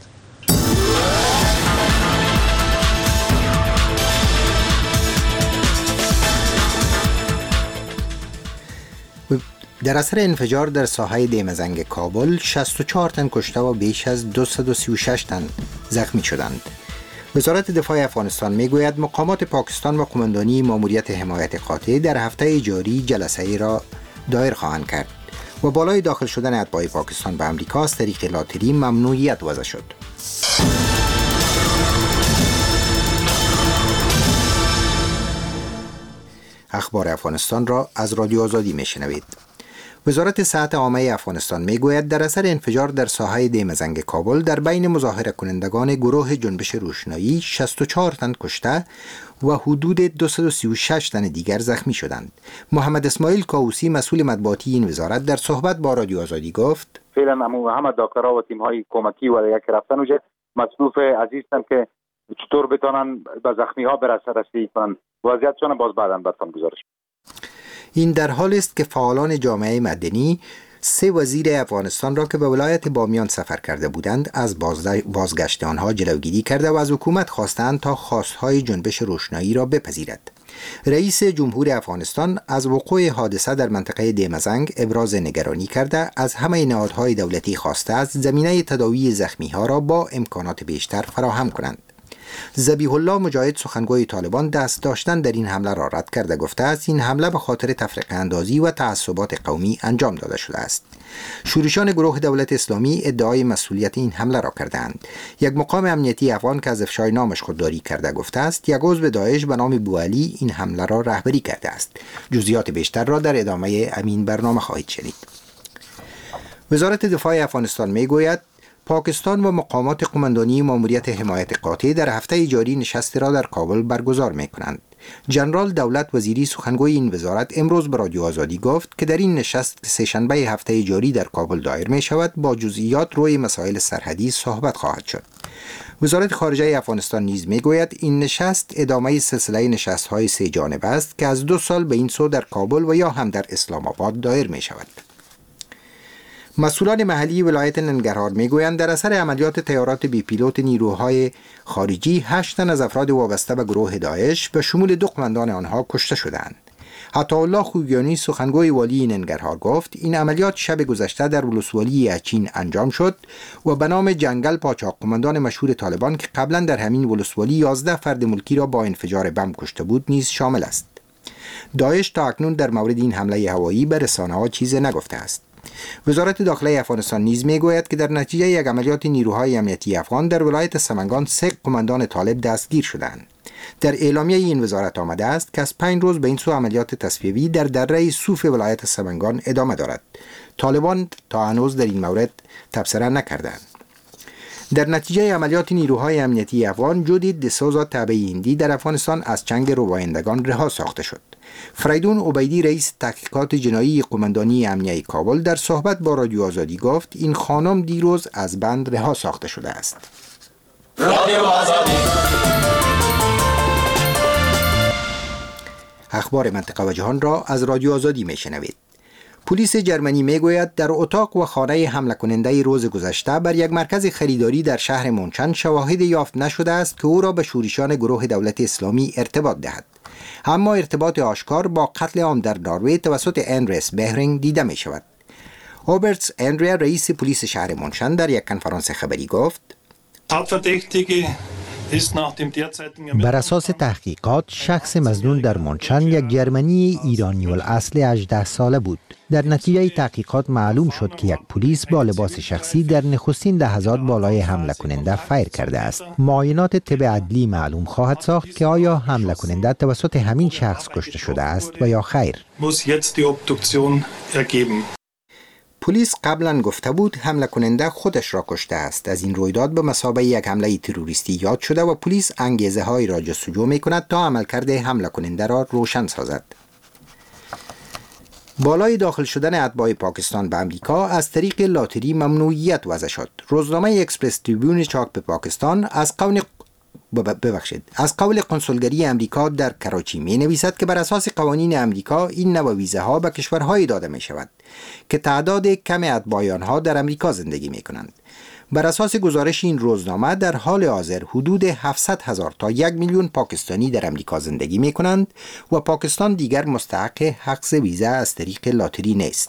در اثر انفجار در ساحه دیمزنگ کابل شصت و چهار تن کشته و بیش از دویست و سی و شش تن زخمی شدند. وزارت دفاع افغانستان میگوید مقامات پاکستان و قماندانی ماموریت حمایت قاطع در هفته جاری جلسه ای را دایر خواهند کرد و بالای داخل شدن اتباع پاکستان به امریکا از طریق لاتری ممنوعیت وضع شد. اخبار افغانستان را از رادیو آزادی میشنوید. وزارت صحت عامه افغانستان میگوید در اثر انفجار در ساحه دیمزنگ کابل در بین مظاهره کنندگان گروه جنبش روشنایی شصت و چهار تن کشته و حدود دویست و سی و شش تن دیگر زخمی شدند. محمد اسماعیل کاووسی مسئول مطبوعاتی این وزارت در صحبت با رادیو آزادی گفت:
فعلا همه دکترها و تیم‌های کمکی و یک رفتن وجه مصروف عزیزن که چطور بتونن به زخمی‌ها برسه رسیدگی کنن. وضعیت چون باز بعداً براتون گزارش.
این در حالی است که فعالان جامعه مدنی سه وزیر افغانستان را که به ولایت بامیان سفر کرده بودند از بازگشت آنها جلوگیری کرده و از حکومت خواستند تا خواستهای جنبش روشنایی را بپذیرد. رئیس جمهور افغانستان از وقوع حادثه در منطقه دیمزنگ ابراز نگرانی کرده از همه نهادهای دولتی خواسته است زمینه تداوی زخمی‌ها را با امکانات بیشتر فراهم کنند. ذبیح الله مجاهد سخنگوی طالبان دست داشتن در این حمله را رد کرده گفته است این حمله به خاطر تفرقه اندازی و تعصبات قومی انجام داده شده است. شورشان گروه دولت اسلامی ادعای مسئولیت این حمله را کردند. یک مقام امنیتی افغان که از افشای نامش خودداری کرده گفته است یک عضو داعش به نام بوعلی این حمله را رهبری کرده است. جزئیات بیشتر را در ادامه همین برنامه خواهید شنید. وزارت دفاع افغانستان میگوید پاکستان و مقامات قماندانی ماموریت حمایت قاطع در هفته جاری نشستی را در کابل برگزار می کنند. جنرال دولت وزیری سخنگوی این وزارت امروز به رادیو آزادی گفت که در این نشست سه‌شنبه هفته جاری در کابل دایر می شود با جزئیات روی مسائل سرحدی صحبت خواهد شد. وزارت خارجه افغانستان نیز می گوید این نشست ادامه سلسله نشست های سه جانبه است که از دو سال به این سو در کابل و یا هم در اسلام آباد دایر می شود. مسئولان محلی ولایت ننگرهار میگویند در اثر عملیات طیارات بی پیلوت نیروهای خارجی هشت تن از افراد وابسته به گروه داعش به شمول دو قماندان آنها کشته شدند. عطاالله خوگیانی سخنگوی والی ننگرهار گفت این عملیات شب گذشته در ولسوالی اچین انجام شد و به نام جنگل پاچاق قماندان مشهور طالبان که قبلا در همین ولسوالی یازده فرد ملکی را با انفجار بم کشته بود نیز شامل است. داعش تا اکنون در مورد این حمله هوایی به رسانه‌ها چیزی نگفته است. وزارت داخلی افغانستان نیز میگوید که در نتیجه یک عملیات نیروهای امنیتی افغان در ولایت سمنگان سه قماندان طالب دستگیر شدند. در اعلامیه این وزارت آمده است که از پنج روز به این سو عملیات تصفیه‌ای در دره صوف ولایت سمنگان ادامه دارد. طالبان تا هنوز در این مورد تبصره نکردند. در نتیجه عملیات نیروهای امنیتی افغان جودید دسوزا تابعی هندی در افغانستان از چنگ ربایندگان رها ساخته شد. فریدون عبیدی رئیس تحقیقات جنایی قماندانی امنیه کابل در صحبت با رادیو آزادی گفت این خانم دیروز از بند رها ساخته شده است. رادیو آزادی. اخبار منطقه و جهان را از رادیو آزادی میشنوید. پلیس جرمنی میگوید در اتاق و خانه حمله کننده روز گذشته بر یک مرکز خریداری در شهر مونچن شواهد یافت نشده است که او را به شورشیان گروه دولت اسلامی ارتباط دهد. اما ارتباط آشکار با قتل عام در نروژ توسط اندرس بهرینگ دیده می شود. اوبرتس اندریا رئیس پلیس شهر مونشن در یک کنفرانس خبری گفت:
بر اساس تحقیقات شخص مظنون در مونچن یک جرمنی ایرانی الاصل هجده ساله بود. در نتیجه تحقیقات معلوم شد که یک پلیس با لباس شخصی در نخستین لحظات بالای حمله کننده فایر کرده است. معاینات طب عدلی معلوم خواهد ساخت که آیا حمله کننده توسط همین شخص کشته شده است و یا خیر.
پلیس قبلا گفته بود حمله کننده خودش را کشته است. از این رویداد به مثابه یک حمله تروریستی یاد شده و پلیس انگیزه های را جستجو می کند تا عملکرد حمله کننده را روشن سازد. بالای داخل شدن اتباع پاکستان به امریکا از طریق لاتری ممنوعیت وضع شد. روزنامه اکسپرس تریبیون چاپ به پاکستان از قول ببخشید از قول کنسولگری امریکا در کراچی می نویسد که بر اساس قوانین امریکا این نوع ویزه ها به کشورهای داده می شود که تعداد کم اتباع آنها در امریکا زندگی می کنند. بر اساس گزارش این روزنامه در حال حاضر حدود هفتصد هزار تا یک میلیون پاکستانی در امریکا زندگی می کنند و پاکستان دیگر مستحق حق ویزه از طریق لاتری نیست.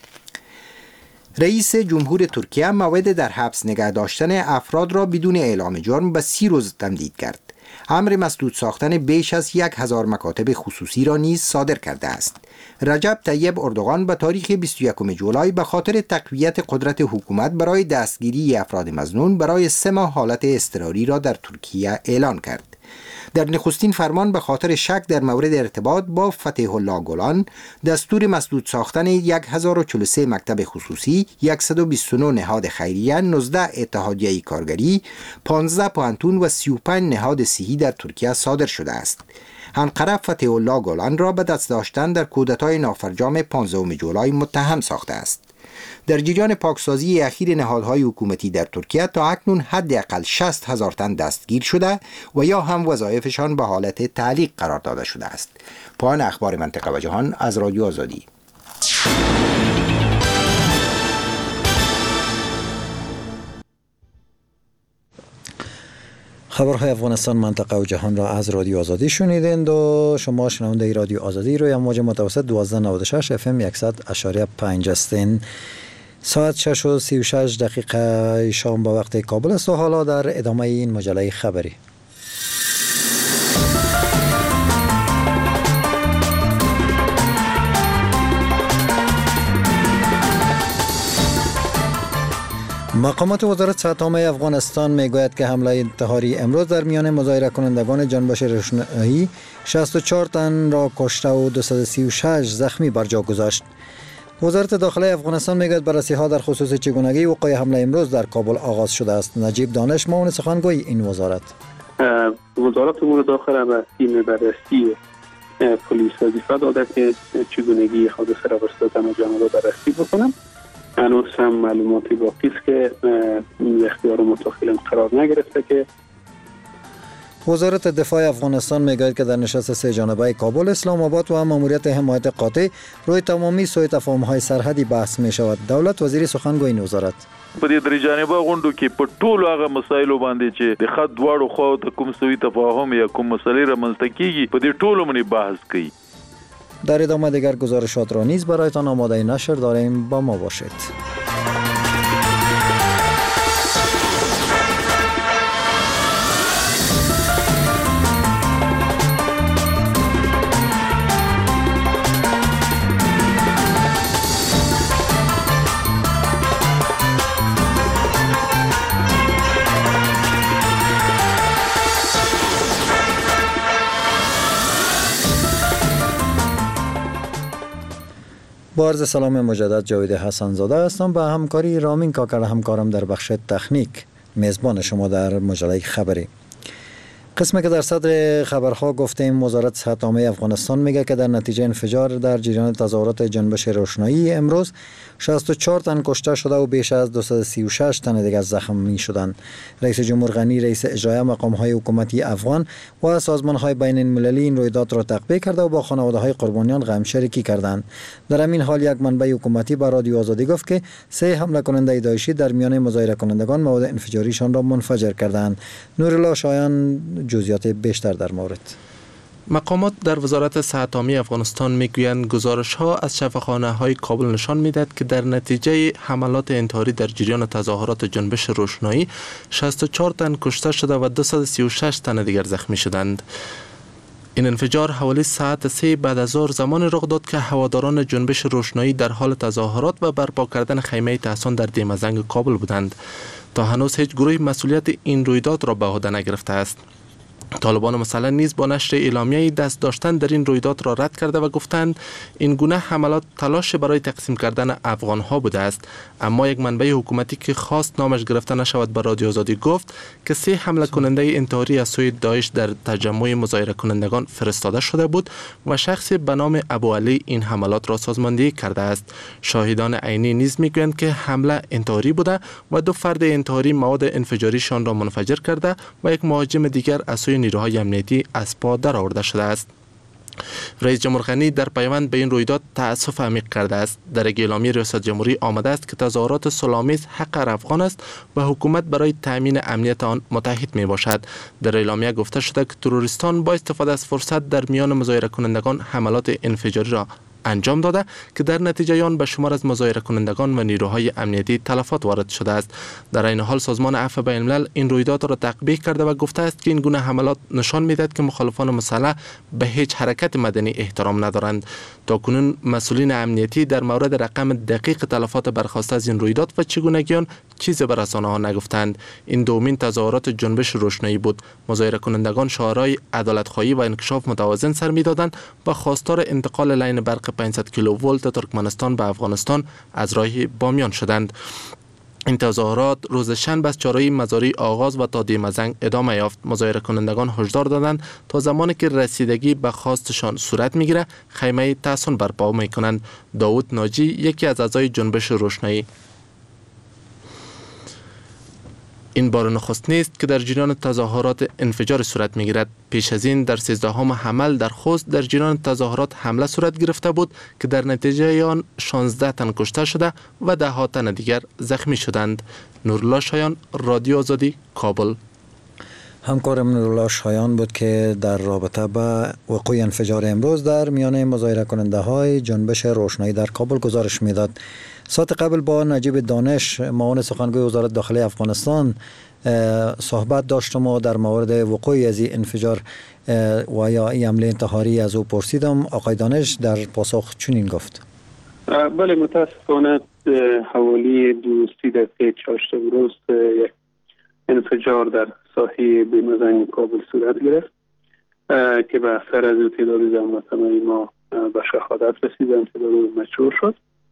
رئیس جمهور ترکیه موعد در حبس نگه داشتن افراد را بدون اعلام جرم به سی روز تمدید کرد. امر مسدود ساختن بیش از یک هزار مکاتب خصوصی را نیز صادر کرده است. رجب طیب اردوغان به تاریخ بیست و یکم جولای به خاطر تقویت قدرت حکومت برای دستگیری افراد مظنون برای سه ماه حالت اضطراری را در ترکیه اعلان کرد. در نخستین فرمان به خاطر شک در مورد ارتباط با فتح الله گلان دستور مسدود ساختن هزار و چهل و سه مکتب خصوصی، صد و بیست و نه نهاد خیریه، نوزده اتحادیه کارگری، پانزده پانتون و سی و پنج نهاد صحی در ترکیه صادر شده است. انقره فتح الله گلان را به دست داشتن در کودتای نافرجام پانزدهم جولای متهم ساخته است. در جریان پاکسازی اخیر نهادهای حکومتی در ترکیه تا اکنون حداقل شصت هزار تن دستگیر شده و یا هم وظایفشان به حالت تعلیق قرار داده شده است. پایان اخبار منطقه و جهان از رادیو آزادی.
خبرهای افغانستان، منطقه و جهان را از رادیو آزادی شنیدند و شما شنونده رادیو آزادی روی امواج متوسط دوازده نود و شش اف ام صد اشاریه پنج هستین. ساعت شش و سی و شش دقیقه شام به وقت کابل است و حالا در ادامه این مجله خبری. مقامات وزارت صحت عامه افغانستان میگوید که حمله انتحاری امروز در میان مظاهره کنندگان جنبش روشنایی شصت و چهار تن را کشته و دویست و سی و شش زخمی بر جا گذاشت. وزارت داخله افغانستان میگوید بررسی‌ها در خصوص چگونگی وقوع حمله امروز در کابل آغاز شده است. نجیب دانش معاون سخنگوی این وزارت:
وزارت امور داخله به تیم بررسی پلیس وظیفه داده که چگونگی حادثه را بر جامعه بررسی بکنم. هنوز هم معلوماتی باقی است که اختیار متخیلان قرار نگرفته. که
وزارت دفاع افغانستان میگوید که در نشست سه جانبه کابل، اسلام آباد و هم ماموریت حمایت قاطع روی تمامی سوء تفاهم‌های سرحدی بحث می شود. دولت وزیر سخنگوی این وزارت:
په دې درې جانبه غونډو کې په ټولو هغه مسایلو باندې چې د خط دواړو خواو ته کوم سوء تفاهم یا کوم مسلې رامنځته کیږي په دې ټولو باندې بحث کوي.
در ادامه دیگر گزارشات را نیز برایتان آماده نشر داریم، با ما باشید. با عرض سلام مجدد، جاوید حسن زاده هستم. به همکاری رامین کاکر همکارم در بخش تکنیک میزبان شما در مجله خبری. قسمی که در صدر خبرها گفتیم وزارت صحت عامه افغانستان میگه که در نتیجه انفجار در جریان تظاهرات جنبش روشنایی امروز شصت و چهار تن کشته شده و بیش از دویست و سی و شش تن دیگر زخمی شدند. رئیس جمهور غنی رئیس اجرایی مقام‌های حکومتی افغان و سازمان‌های بین المللی این رویداد را تقبیح کرده و با خانواده‌های قربانیان غم شریکی کردند. در همین حال یک منبع حکومتی با رادیو آزادی گفت که سه حمله کننده داعشی در میان مظاهره کنندگان مواد انفجاریشان را منفجر کردند. نورالله شایان جزئیات بیشتر در مورد.
مقامات در وزارت صحت عامه افغانستان میگویند گزارش‌ها از شفاخانه‌های کابل نشان می‌دهد که در نتیجه حملات انتحاری در جریان تظاهرات جنبش روشنایی شصت و چهار تن کشته شده و دویست و سی و شش تن دیگر زخمی شدند. این انفجار حوالی ساعت سه بعد از ظهر زمان رخ داد که هواداران جنبش روشنایی در حال تظاهرات و برپا کردن خیمه تحصن در دیمزنگ کابل بودند. تا هنوز هیچ گروهی مسئولیت این رویداد را به عهده نگرفته است. طالبان مثلا نیز با نشر اعلامیه‌ای دست داشتن در این رویداد را رد کرده و گفتند این گونه حملات تلاش برای تقسیم کردن افغان‌ها بوده است. اما یک منبع حکومتی که خواست نامش گرفته نشود به رادیو آزادی گفت که سه حمله کننده انتحاری از سوی داعش در تجمع مظاهره کنندگان فرستاده شده بود و شخصی به نام ابو علی این حملات را سازماندهی کرده است. شاهدان عینی نیز میگویند که حمله انتحاری بوده و دو فرد انتحاری مواد انفجاریشان را منفجر کرده و یک مهاجم دیگر از سوی نیروهای امنیتی از پا در آورده شده است. رئیس جمهور غنی در پیوند به این رویداد تأسف عمیق کرده است. در اعلامیه ریاست جمهوری آمده است که تظاهرات صلح‌آمیز حق هر افغان است و حکومت برای تأمین امنیت آن متحد می باشد. در اعلامیه گفته شده که تروریستان با استفاده از فرصت در میان مظاهره کنندگان حملات انفجاری را انجام داده که در نتیجه آن به شمار از مظاهره کنندگان و نیروهای امنیتی تلفات وارد شده است. در این حال سازمان عفو بین الملل این رویداد را تقبیح کرده و گفته است که این گونه حملات نشان می‌دهد که مخالفان مسلح به هیچ حرکت مدنی احترام ندارند. تاکنون مسئولین امنیتی در مورد رقم دقیق تلفات برخاسته از این رویداد و چگونگی آن چیزی به رسانه‌ها نگفتند. این دومین تظاهرات جنبش روشنایی بود. مظاهره کنندگان شعارهای عدالت‌خواهی و انکشاف متوازن سر می‌دادند و خواستار انتقال لاین برق پانصد کیلوولت ترکمنستان به افغانستان از راه بامیان شدند. این تظاهرات روز شنبه از چهارراه مزاری آغاز و تا دیمزنگ ادامه یافت. مظاهره کنندگان هشدار دادند تا زمانی که رسیدگی به خواستشان صورت میگیره خیمه تحصن برپا میکنند. داوود ناجی یکی از اعضای جنبش روشنایی: این بار نخست نیست که در جریان تظاهرات انفجار صورت میگیرد. پیش از این در سیزدهم حمل در خوست در جریان تظاهرات حمله صورت گرفته بود که در نتیجه آن شانزده تن کشته شده و ده ها تن دیگر زخمی شدند. نورالله شایان، رادیو آزادی، کابل.
همکارم نورالله شایان بود که در رابطه با وقوع انفجار امروز در میان مظاهره کننده های جنبش روشنایی در کابل گزارش میداد. ساعت قبل با نجیب دانش معاون سخنگوی وزارت داخلی افغانستان صحبت داشتم و در مورد وقوع از این انفجار و یا این حمله انتحاری از او پرسیدم. آقای دانش در پاسخ چنین گفت:
بله، متاسفانه حوالی دو سی دقیقه چهارشنبه روز یک انفجار در ساحه بیمزنگ کابل صورت گرفت که به اثر از تعداد هموطنان ما به شهادت رسیدند، تعداد مجروح شد.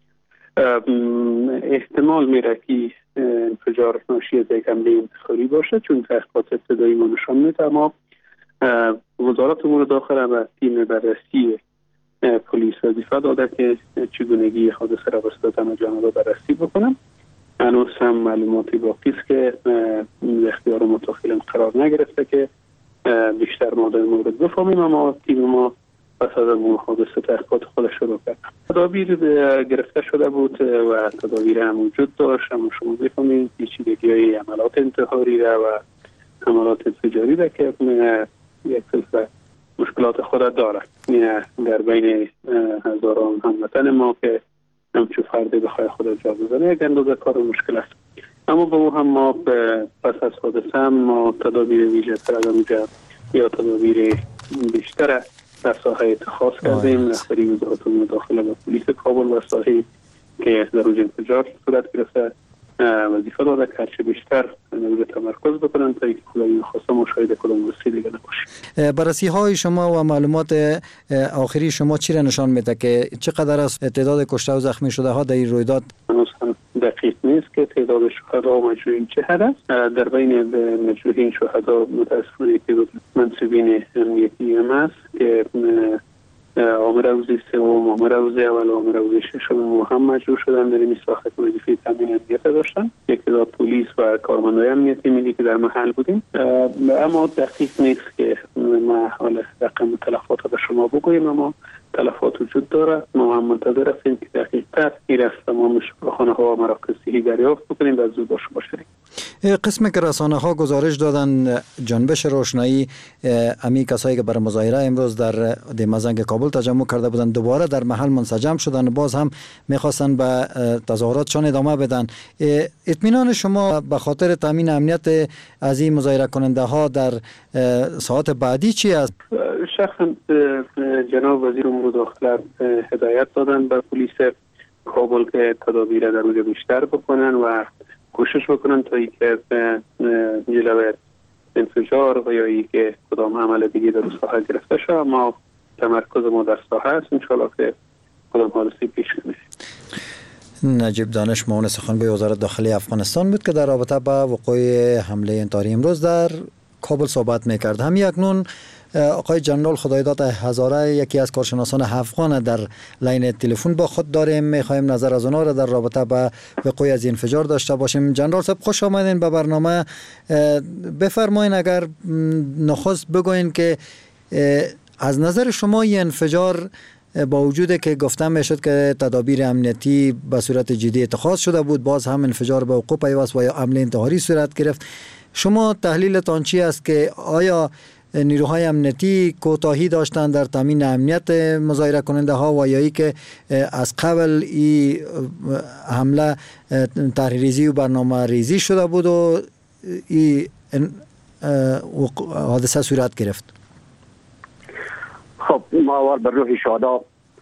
احتمال میره که انفجار ناشی از یک حمله انتحاری باشه، چون تحقیقات ابتدایی ما نشان میده. اما وزارت امور داخله و تیم بررسی پلیس وظیفه داده که چگونگی حادثه را به صورت مجموعه بررسی بکنم. هنوز هم معلوماتی باقی است که اختیار متخیل قرار نگرفته که بیشتر ما در مورد بفهمیم. اما تیم ما پس از اون حادثه تحقیقات خودش شروع کرد. تدابیر گرفته شده بود و تدابیر هم وجود داشت. اما شما بفهمید پیچیدگی‌های عملات انتحاری را و عملات انفجاری را که یک سلسله مشکلات خود داره در بین هزاران هموطن ما که همچو فرده بخواه خود جا بزنه یک اندازه کار مشکل است. اما با او هم ما پس از حادثه هم ما تدابیر ویژه تر از اونجا یا تدابیر بیشتر در ساحه اتخاذ کردیم. رهبری وزارت امور داخله و پلیس کابل و ساحه که در اوج انفجار صورت گرفته وظیفه داده که هرچه بیشتر روی تمرکز بکنن تا اینکه خدای نخواسته مشاهده کدام رسی دیگه نباشه.
بررسی های شما و معلومات آخری شما چی را نشان میده که چقدر از تعداد کشته و زخمی شده ها در این رویداد؟
هنوز هم دقیق نیست که تعداد شهدا و مجروحین چه هست. در بین مجروحین شهدا متاسفانه که منصبین امنیتی هم است که عامر روزی سوم، عامر روزی اول و عامر روزی ششم هم مجروح شدن در این ساحت وظیفه تامین امنیت داشتن. یک تعداد پلیس و کارمندای امنیتی ملی که در محل بودیم، اما دقیق نیست که ما حال رقم تلفات به شما بگوییم، اما تلفات وجود داره. ما هم منتظر هستیم که دقیق تر این از تمام شفاخانه ها و مراکز صحی دریافت بکنیم و زود باشه باشیم.
قسم که رسانه ها گزارش دادن جنبش روشنایی امی کسایی که برای مظاهره امروز در دمازنگ کابل تجمع کرده بودند دوباره در محل منسجم شدن، باز هم میخواستن به تظاهراتشان ادامه بدن. اطمینان شما به خاطر تامین امنیت از این مظاهره کننده ها در ساعات بعدی چی است؟
شخصا جناب وزیر امور داخله هدایت دادن به پلیس کابل که تدابیر در روز بیشتر بکنن و کوشش بکنن تا اینکه جلوی انفجار و یا اینکه کدام عمل دیگه در ساحه گرفته شد. ما تمرکز ما در ساحه است، ان شاء الله که کدام حادثه پیش نمیاد.
نجیب دانش معاون سخنگوی وزارت داخلی افغانستان بود که در رابطه با وقوع حمله انتحاری امروز در کابل صحبت میکرد. هم اکنون آقای جنرال خدایداد هزاره یکی از کارشناسان افغان در لین تلفن با خود داریم، میخوایم نظر از اونا را در رابطه با وقوع از انفجار داشته باشیم. جنرال صاحب خوش آمدین به برنامه. بفرمایین اگر نخست بگوین که از نظر شما این انفجار با وجود که گفتم میشد که تدابیر امنیتی به صورت جدی اتخاذ شده بود، باز هم انفجار به وقوع پیوست و یا حمله انتحاری صورت گرفت، شما تحلیلتان چی است که آیا نیروهای امنیتی کوتاهی داشتن در تامین امنیت مظاهره کننده ها و یا ای که از قبل این حمله طرح‌ریزی و برنامه ریزی شده بود و این حادثه صورت گرفت؟
خب ما اول بر روح شهدا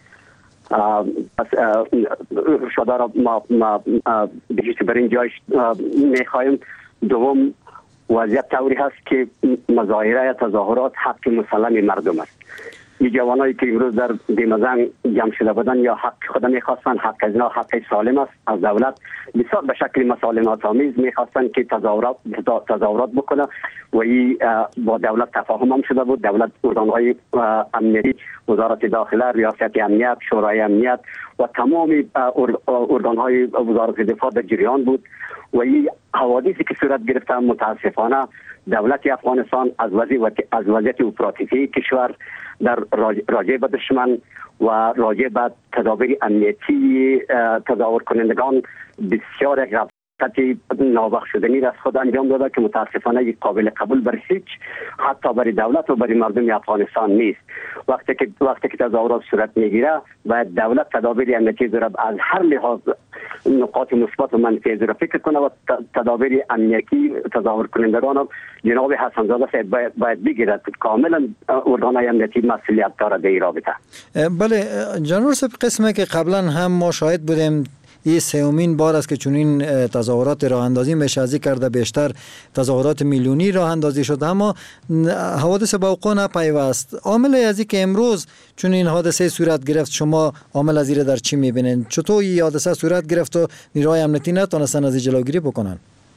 شهدا را ما, ما بهشت بر این جایش میخوایم. دوم وضعیت طوری هست که مظاهره یا تظاهرات حق مسلم مردم است. این جوانایی که امروز در دمازنگ جمع شده بودن یا حق خود میخواستن، حق از اینا حق سالم است از دولت، بسیار به شکل مسالمت آمیز میخواستن که تظاهرات تظاهرات بکنه و این با دولت تفاهم هم شده بود. دولت ارگان‌های امنیتی، وزارت داخله، ریاست امنیت، شورای امنیت و تمام ارگان‌های وزارت دفاع در جریان بود و این حوادثی که صورت گرفته متاسفانه دولت افغانستان از وضعیت از وضعیت اپراتیوی کشور در راجع به دشمن و راجع به تدابیر امنیتی تظاهر کنندگان بسیار غفلت نابخشودنی را خود انجام داده که متاسفانه یک قابل قبول بر هیچ، حتی برای دولت و برای مردم افغانستان نیست. وقتی که وقتی که تظاهرات صورت میگیره باید دولت تدابیر امنیتی را از هر لحاظ نقاط مثبت و منفی را فکر کنه و تدابیر امنیتی تظاهر کنندگان جناب حسن زاده صاحب باید, باید بگیرد. کاملا ارگان‌های امنیتی مسئولیت داره در این رابطه.
بله جنرال صاحب، قسمی که قبلا هم ما شاهد بودیم این سومین بار است که چنین تظاهرات راه اندازی میشه، از کرده بیشتر تظاهرات میلیونی راه اندازی شده اما حوادث با وقوع نپیوست. عامل از این که امروز چنین حادثه صورت گرفت، شما عامل از این در چی میبینین؟ چطور این حادثه صورت گرفت و نیروهای امنیتی نتونستن از این جلوگیری بکنن؟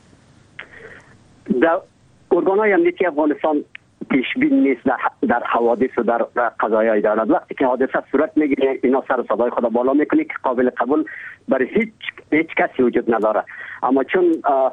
در ارگان‌های امنیتی افغانستان پیشبین نیست در, در حوادث و در قضایای دولت. وقتی که حادثه صورت میگیره اینا سر صدای خود بالا میکنه که قابل قبول برای هیچ هیچ کسی وجود نداره. اما چون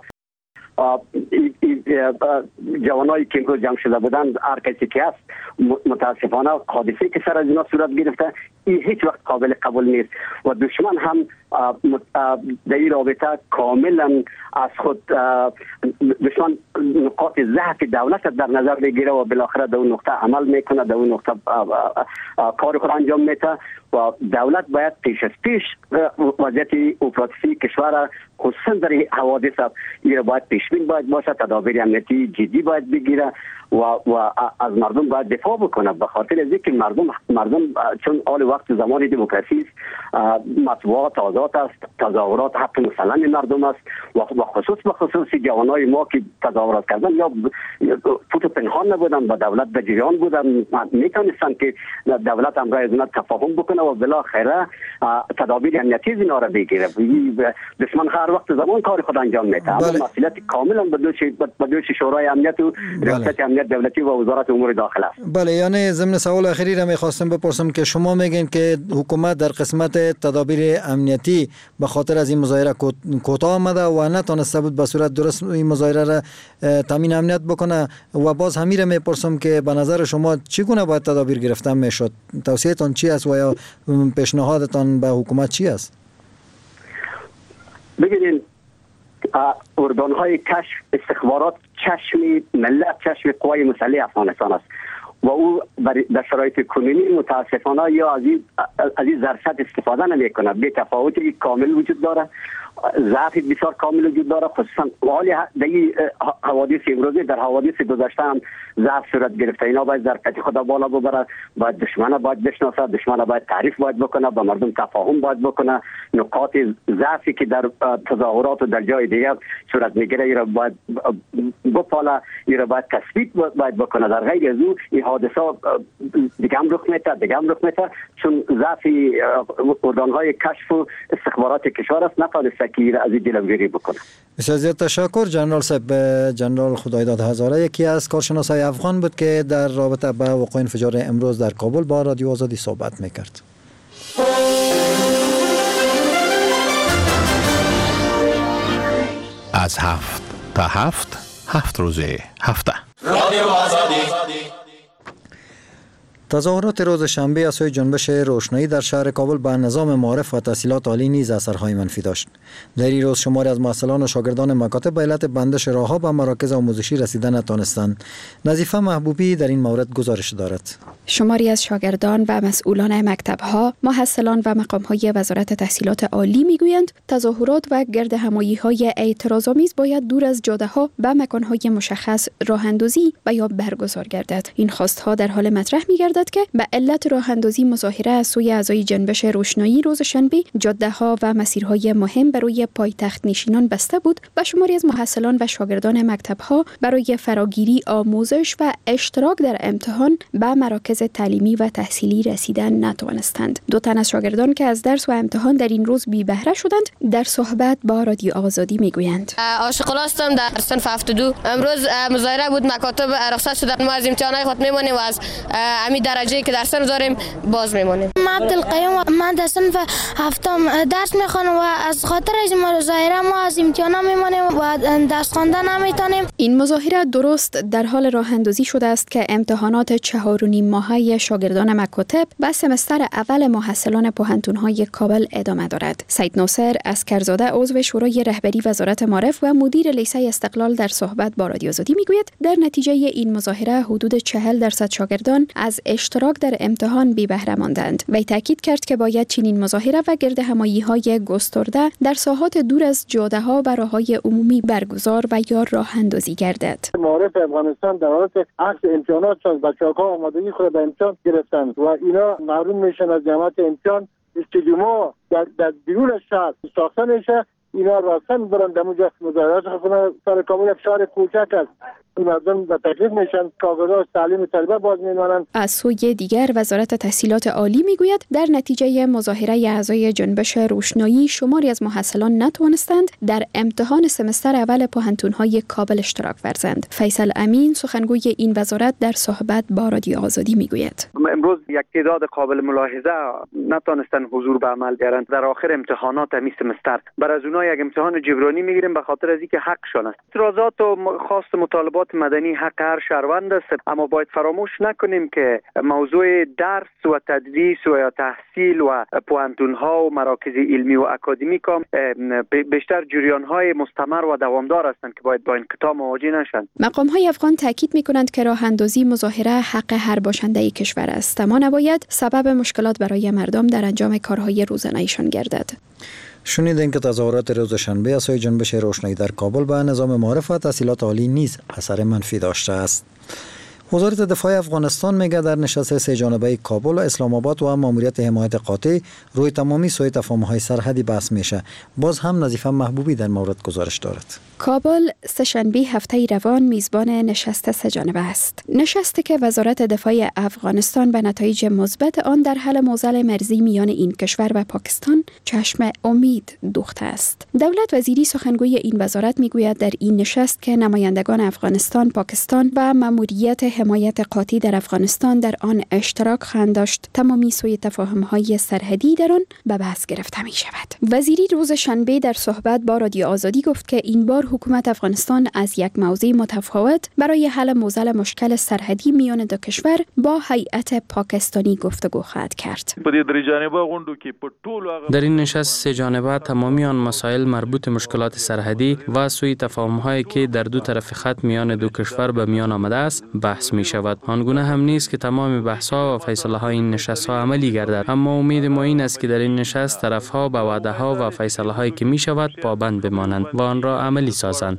جوانایی که امروز جمع شده بودند هر کسی که هست متاسفانه حادثه که سر از اینا صورت گرفته این هیچ وقت قابل قبول نیست و دشمن هم در این رابطه کاملا از خود دشمن نقاط ضعف دولت در نظر بگیره و بالاخره در اون نقطه عمل میکنه، در اون نقطه کار خود انجام میده و دولت باید پیش از پیش وضعیت اپراتیوی کشور خصوصا در حوادث این باید پیشبین باید باشه، تدابیر امنیتی جدی باید بگیره و و از مردم باید دفاع بکنه، به خاطر از اینکه مردم مردم چون آل وقت زمان دموکراسی است، مطبوعات آزاد است، تظاهرات حق مسلم مردم است و خصوص به خصوص جوانای ما که تظاهرات کردن یا فوت پنهان نبودن، با دولت در جریان بودن، میتونستن که دولت امرای از تفاهم بکنه و بالاخره تدابیر امنیتی اینا را بگیره. دشمن هر وقت زمان کار خود انجام میده، اما مسئولیت کاملا به دوش به دوش شورای امنیت و ریاست امنیت دولتی و وزارت امور داخله است.
بله، یعنی ضمن سوال اخیری را میخواستم بپرسم که شما میگین که حکومت در قسمت تدابیر امنیتی به خاطر از این مظاهره کوتاه آمده و نتونسته بود به صورت درست این مظاهره را تامین امنیت بکنه و باز همین را میپرسم که به نظر شما چگونه باید تدابیر گرفته میشد؟ توصیه‌تان چی است و یا پیشنهادتان به حکومت چی است؟
ببینید، ارگان‌های کشف استخبارات چشم ملت، چشم قوای مسلح افغانستان است و او در شرایط کنونی متاسفانه یا از این ظرفیت استفاده نمی‌کنه. بی تفاوتی کامل وجود داره، ضعف بسیار کامل وجود داره، خصوصا حالی در حوادث امروزی، در حوادث گذشته هم ضعف صورت گرفته. اینا باید ظرفیت خود بالا ببره، باید دشمن باید بشناسه، دشمن باید تعریف باید بکنه، با مردم تفاهم باید بکنه، نقاط ضعفی که در تظاهرات و در جای دیگر صورت میگیره ایرا باید بپاله، ایرا باید تثبیت باید بکنه. در غیر از او این حادثه دیگه هم رخ میده دیگه هم رخ میده چون ضعف ارگان‌های کشف و استخبارات کشور است نتونسته که از این جلوگیری بکنه.
بسیار زیاد تشکر جنرال صاحب. جنرال خدایداد هزاره یکی از کارشناسای افغان بود که در رابطه با وقوع انفجار امروز در کابل با رادیو آزادی صحبت میکرد.
از هفت تا هفت هفت روزه هفته
رادیو آزادی. تظاهرات روز شنبه از سوی جنبش روشنایی در شهر کابل به نظام معارف و تحصیلات عالی نیز اثرهای منفی داشت. در این روز شماری از محصلان و شاگردان مکاتب به علت بندش راهها به مراکز آموزشی رسیدن نتوانستند. نظیفه محبوبی در این مورد گزارش دارد.
شماری از شاگردان و مسئولان مکتب‌ها، محصلان و مقام‌های وزارت تحصیلات عالی می‌گویند تظاهرات و گردهمایی‌های اعتراض‌آمیز باید دور از جاده‌ها به مکان‌های مشخص راه‌اندازی و یا برگزار گردد. این خواست‌ها در حال مطرح می‌گردد که به علت راه‌اندازی مظاهره از سوی اعضای جنبش روشنایی روز شنبه جاده‌ها و مسیرهای مهم برای پایتخت نشینان بسته بود و شماری از محصلان و شاگردان مکتب‌ها برای فراگیری آموزش و اشتراک در امتحان به مراکز تعلیمی و تحصیلی رسیدن نتوانستند. دو تن از شاگردان که از درس و امتحان در این روز بی بهره شدند در صحبت با رادیو آزادی میگویند.
عاشق هستم در صنف هفتاد و دو. امروز مظاهره بود، مکاتب رخصت شدن، ما از امتحانات خود میمونیم و از همین درجه‌ای که درس داریم باز میمونیم.
من عبدالقیوم، من در صنف هفتم درس میخوانم و از خاطر از مظاهره ما از امتحانات میمونیم و درس خواندن نمیتونیم.
این مظاهره درست در حال راه اندازی شده است که امتحانات چهار و نیم ماهه شاگردان مکاتب و سمستر اول محصلان پوهنتون‌های کابل ادامه دارد. سید ناصر اسکرزاده عضو شورای رهبری وزارت معارف و مدیر لیسه استقلال در صحبت با رادیو آزادی میگوید در نتیجه این مظاهره حدود چهل درصد شاگردان از اشتراک در امتحان بی بهره ماندند. وی تاکید کرد که باید چنین مظاهره و گردهمایی‌های گسترده در ساحات دور از جاده‌ها و راه‌های عمومی برگزار و یا راه اندازی گردد.
معارف افغانستان در حالت عکس امتحانات شد، بچه‌ها آمادگی خود به امتحان گرفتن و اینا محروم میشن از جماعت امتحان. استادیوم‌ها در در بیرون شهر ساخته میشه، اینا راستن برن دموجه مظاهرات کنن. سر کابل شهر کوچک است، مردم به تکلیف میشن، کاغذات تعلیم طلبه باز میمانند.
از سوی دیگر وزارت تحصیلات عالی میگوید در نتیجه مظاهره اعضای جنبش روشنایی شماری از محصلان نتوانستند در امتحان سمستر اول پوهنتون‌های کابل اشتراک ورزند. فیصل امین سخنگوی این وزارت در صحبت با رادیو آزادی میگوید
امروز یک تعداد قابل ملاحظه نتوانستند حضور به عمل بیارند در آخر امتحانات همین سمستر. برای از اونها یک امتحان جبرانی میگیریم به خاطر از اینکه حقشان است. اعتراضات و خواست مطالبات مدنی حق هر شهروند است، اما باید فراموش نکنیم که موضوع درس و تدریس و تحصیل و پوهنتون‌ها و مراکز علمی و اکادمیک هم بیشتر جریان‌های مستمر و دوامدار هستند که باید با انقطاع مواجه نشند.
مقام‌های افغان تاکید می‌کنند که راه اندازی مظاهره حق هر باشنده کشور است، اما نباید سبب مشکلات برای مردم در انجام کارهای روزانه‌ایشان گردد.
شنیدین که تظاهرات روز شنبه از سوی جنبش روشنایی در کابل به نظام معارف و تحصیلات عالی نیز اثر منفی داشته است. وزارت دفاع افغانستان میگه در نشست سه جانبه کابل و اسلام آباد و ماموریت حمایت قاطع روی تمامی سوء تفاهم‌های سرحدی بحث میشه. باز هم نظیفه محبوبی در مورد گزارش دارد.
کابل سه‌شنبه هفته روان میزبان نشست سه جانبه است. نشستی که وزارت دفاع افغانستان به نتایج مثبت آن در حل معضل مرزی میان این کشور و پاکستان چشم امید دوخته است. دولت وزیری سخنگوی این وزارت میگوید در این نشست که نمایندگان افغانستان، پاکستان و ماموریت حمایت قاطع در افغانستان در آن اشتراک خواهند داشت، تمامی سوء تفاهم‌های سرحدی در آن به بحث گرفته می شود. وزیری روز شنبه در صحبت با رادیو آزادی گفت که این بار حکومت افغانستان از یک موضوع متفاوت برای حل معضل مشکل سرحدی میان دو کشور با هیئت پاکستانی گفتگو خواهد کرد.
در این نشست سه جانبه تمامی آن مسائل مربوط مشکلات سرحدی و سوء تفاهم‌هایی که در دو طرف خط میان دو کشور به میان آمده است بحث می شود. آنگونه هم نیست که تمام بحث‌ها و فیصله‌های این نشست‌ها عملی گردد، اما امید ما این است که در این نشست طرف‌ها به وعده‌ها و فیصله‌هایی که می شود پابند بمانند و آن را عملی سازند.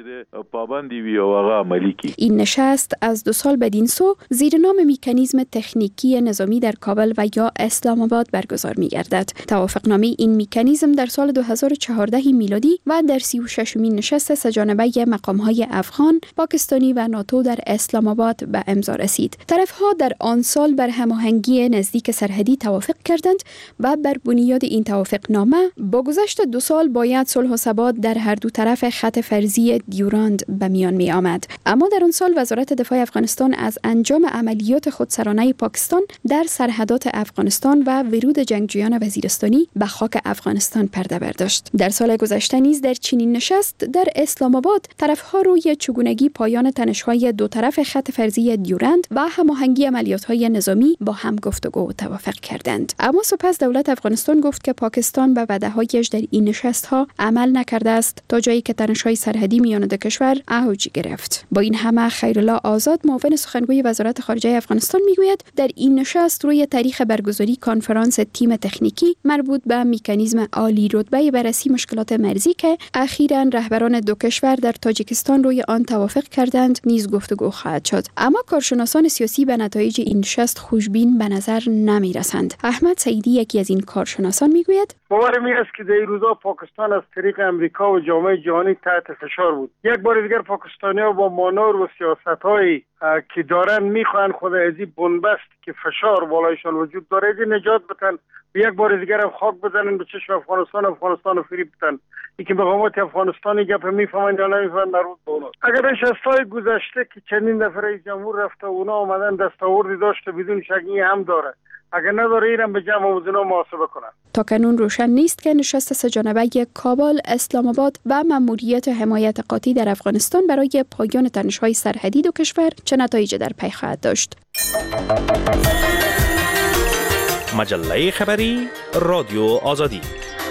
این نشست از دو سال بدین سو زیر نام مکانیزم تکنیکی نظامی در کابل و یا اسلام آباد برگزار می گردد. توافقنامه این مکانیزم در سال دو هزار و چهارده میلادی و در سی و ششمین نشست سه جانبه مقام‌های افغان، پاکستانی و ناتو در اسلام آباد به امضا رسید. طرف‌ها در آن سال بر هماهنگی نزدیک سرحدی توافق کردند و بر بنیاد این توافقنامه با گذشت دو سال باید صلح و ثبات در هر دو طرف خط فرضی دیوراند به میان می آمد. اما در آن سال وزارت دفاع افغانستان از انجام عملیات خودسرانه پاکستان در سرحدات افغانستان و ورود جنگجویان وزیرستانی به خاک افغانستان پرده برداشت. در سال گذشته نیز در چنین نشست در اسلام آباد طرف‌ها روی چگونگی پایان تنش‌های دو طرف خط فرضی دیوراند و هماهنگی عملیات‌های نظامی با هم گفتگو و توافق کردند. اما سپس دولت افغانستان گفت که پاکستان به وعده‌هایش در این نشست‌ها عمل نکرده است تا جایی که تنش‌های سرحدی میان دو کشور اوج گرفت. با این همه خیرالله آزاد معاون سخنگوی وزارت خارجه افغانستان میگوید در این نشست روی تاریخ برگزاری کنفرانس تیم تکنیکی مربوط به مکانیزم عالی رتبه بررسی مشکلات مرزی که اخیراً رهبران دو کشور در تاجیکستان روی آن توافق کردند نیز گفتگو خواهد شد. اما کارشناسان سیاسی به نتایج این نشست خوشبین به نظر نمی رسند. احمد سعیدی یکی از این کارشناسان میگوید
باورم این است که در این روزا پاکستان از طریق امریکا و جامعه جهانی تحت فشار بود. یک بار دیگر پاکستانی‌ها با مانور و سیاست‌هایی که دارن میخوان خود از این بنبست که فشار بالایشان وجود داره از نجات بدن و یک بار دیگر هم خاک بزنن به چشم افغانستان افغانستان رو فریب بدن. این که مقامات افغانستانی گپ میفهمن یا نمیفهمن مربوط به اونا. اگر نشست‌های گذشته که چندین دفعه رئیس جمهور رفته اونا آمدن دستاوردی داشته بدون شک این هم داره. اگر نداره ایران به جمع موضوعنا محاسبه کنن.
تا کنون روشن نیست که نشست سه جانبه کابل، اسلام آباد و ماموریت حمایت قاطع در افغانستان برای پایان تنش‌های سرحدی دو کشور چه نتایجی در پی خواهد داشت.
مجله خبری رادیو آزادی.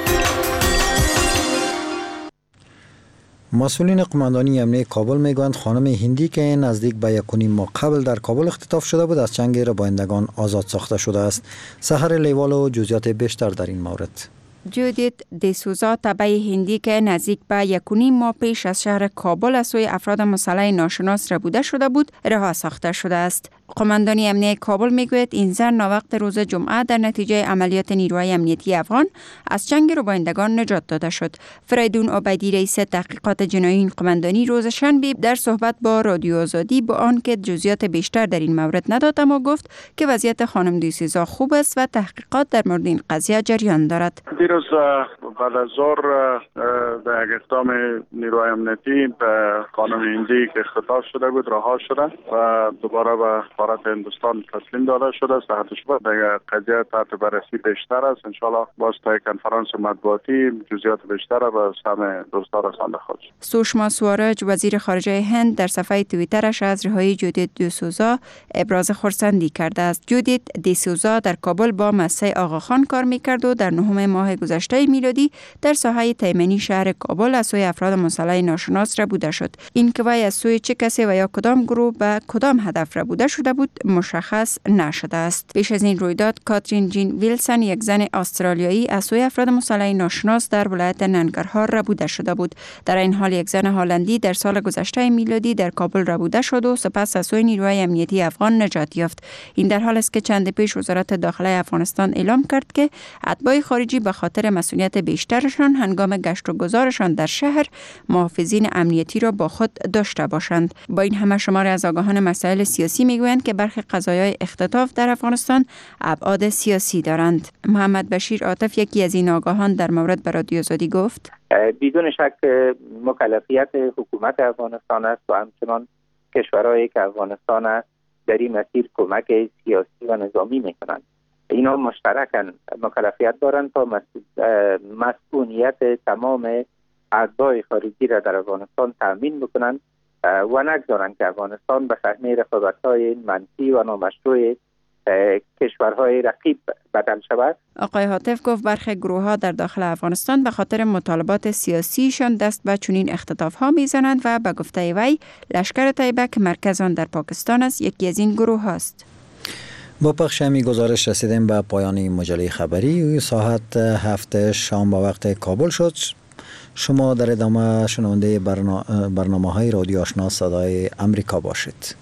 مسئولین قماندانی امنیت کابل میگویند خانم هندی که نزدیک به یک و نیم ماه قبل در کابل اختطاف شده بود از چنگ ربایندگان آزاد ساخته شده است. سحر لیوال و جزئیات بیشتر در این مورد.
جودیت دیسوزا تبع هندی که نزدیک به یک و نیم ماه پیش از شهر کابل از سوی افراد مسلح ناشناس ربوده شده بود رها ساخته شده است. قماندانی امنیت کابل میگوید این زن ناوقت روز جمعه در نتیجه عملیات نیروهای امنیتی افغان از چنگ ربایندگان نجات داده شد. فریدون عبیدی رئیس تحقیقات جنایی این قماندانی روز شنبه در صحبت با رادیو آزادی با آنکه جزئیات بیشتر در این مورد نداد اما گفت که وضعیت خانم دیسوزا خوب است و تحقیقات در مورد این قضیه جریان دارد.
دیروز بعد از ظهر در یک اقدام نیروهای امنیتی به خانم هندی که اختطاف شده بود رها شده و دوباره به سفارت هندوستان تسلیم داده شده است. در قضیه تحت بررسی بیشتر است. انشالله باز تا کنفرانس مطبوعاتی جزئیات بیشتر به همه دوستان رسانده خواهد شد.
سوشما سوارج وزیر خارجه هند در صفحه توییترش از رهایی جودیت دیسوزا ابراز خرسندی کرده است. جودیت دیسوزا در کابل با مؤسسه آقاخان کار میکرد و در نهم ماه گذشته میلادی در ساحه تیمنی شهر کابل از سوی افراد مسلح ناشناس ربوده شد. این که وی از سوی چه کسی و یا کدام گروه به کدام هدف ربوده شده شده بود مشخص نشده است. پیش از این رویداد کاترین جین ویلسون یک زن استرالیایی از سوی افراد مسلح ناشناس در ولایت ننگرهار ربوده شده بود. در این حال یک زن هلندی در سال گذشته میلادی در کابل ربوده شد و سپس از سوی نیروهای امنیتی افغان نجات یافت. این در حال است که چند پیش وزارت داخله افغانستان اعلام کرد که اتباع خارجی به خاطر مسئولیت بیشترشان هنگام گشت و گذارشان در شهر محافظین امنیتی را با خود داشته باشند. با این همه شمار از آگاهان مسائل سیاسی میگویند که برخی قضایای اختطاف در افغانستان ابعاد سیاسی دارند. محمد بشیر عاطف یکی از این آگاهان در مورد به رادیو آزادی گفت:
بدون شک مکلفیت حکومت افغانستان است و همچنان کشورهایی که افغانستان در این مسیر کمک سیاسی و نظامی میکنند. اینا مشترکاً مکلفیت دارند تا مسئولیت تمام اتباع خارجی را در افغانستان تامین بکنند و نگذارند که افغانستان به صحنه رقابت‌های منفی و نامشروع کشورهای رقیب بدل شود.
آقای عاطف گفت برخی گروه‌ها در داخل افغانستان به خاطر مطالبات سیاسیشان دست به چنین اختطاف‌ها می‌زنند و به گفته وی لشکر طیبه که مرکز آن در پاکستان است یکی از این گروه است.
با پخش همی گزارش رسیدیم به پایان مجله خبری. ساعت هفت شام با وقت کابل شد. شما در ادامه شنونده برنامه های رادیو آشنا صدای امریکا باشید.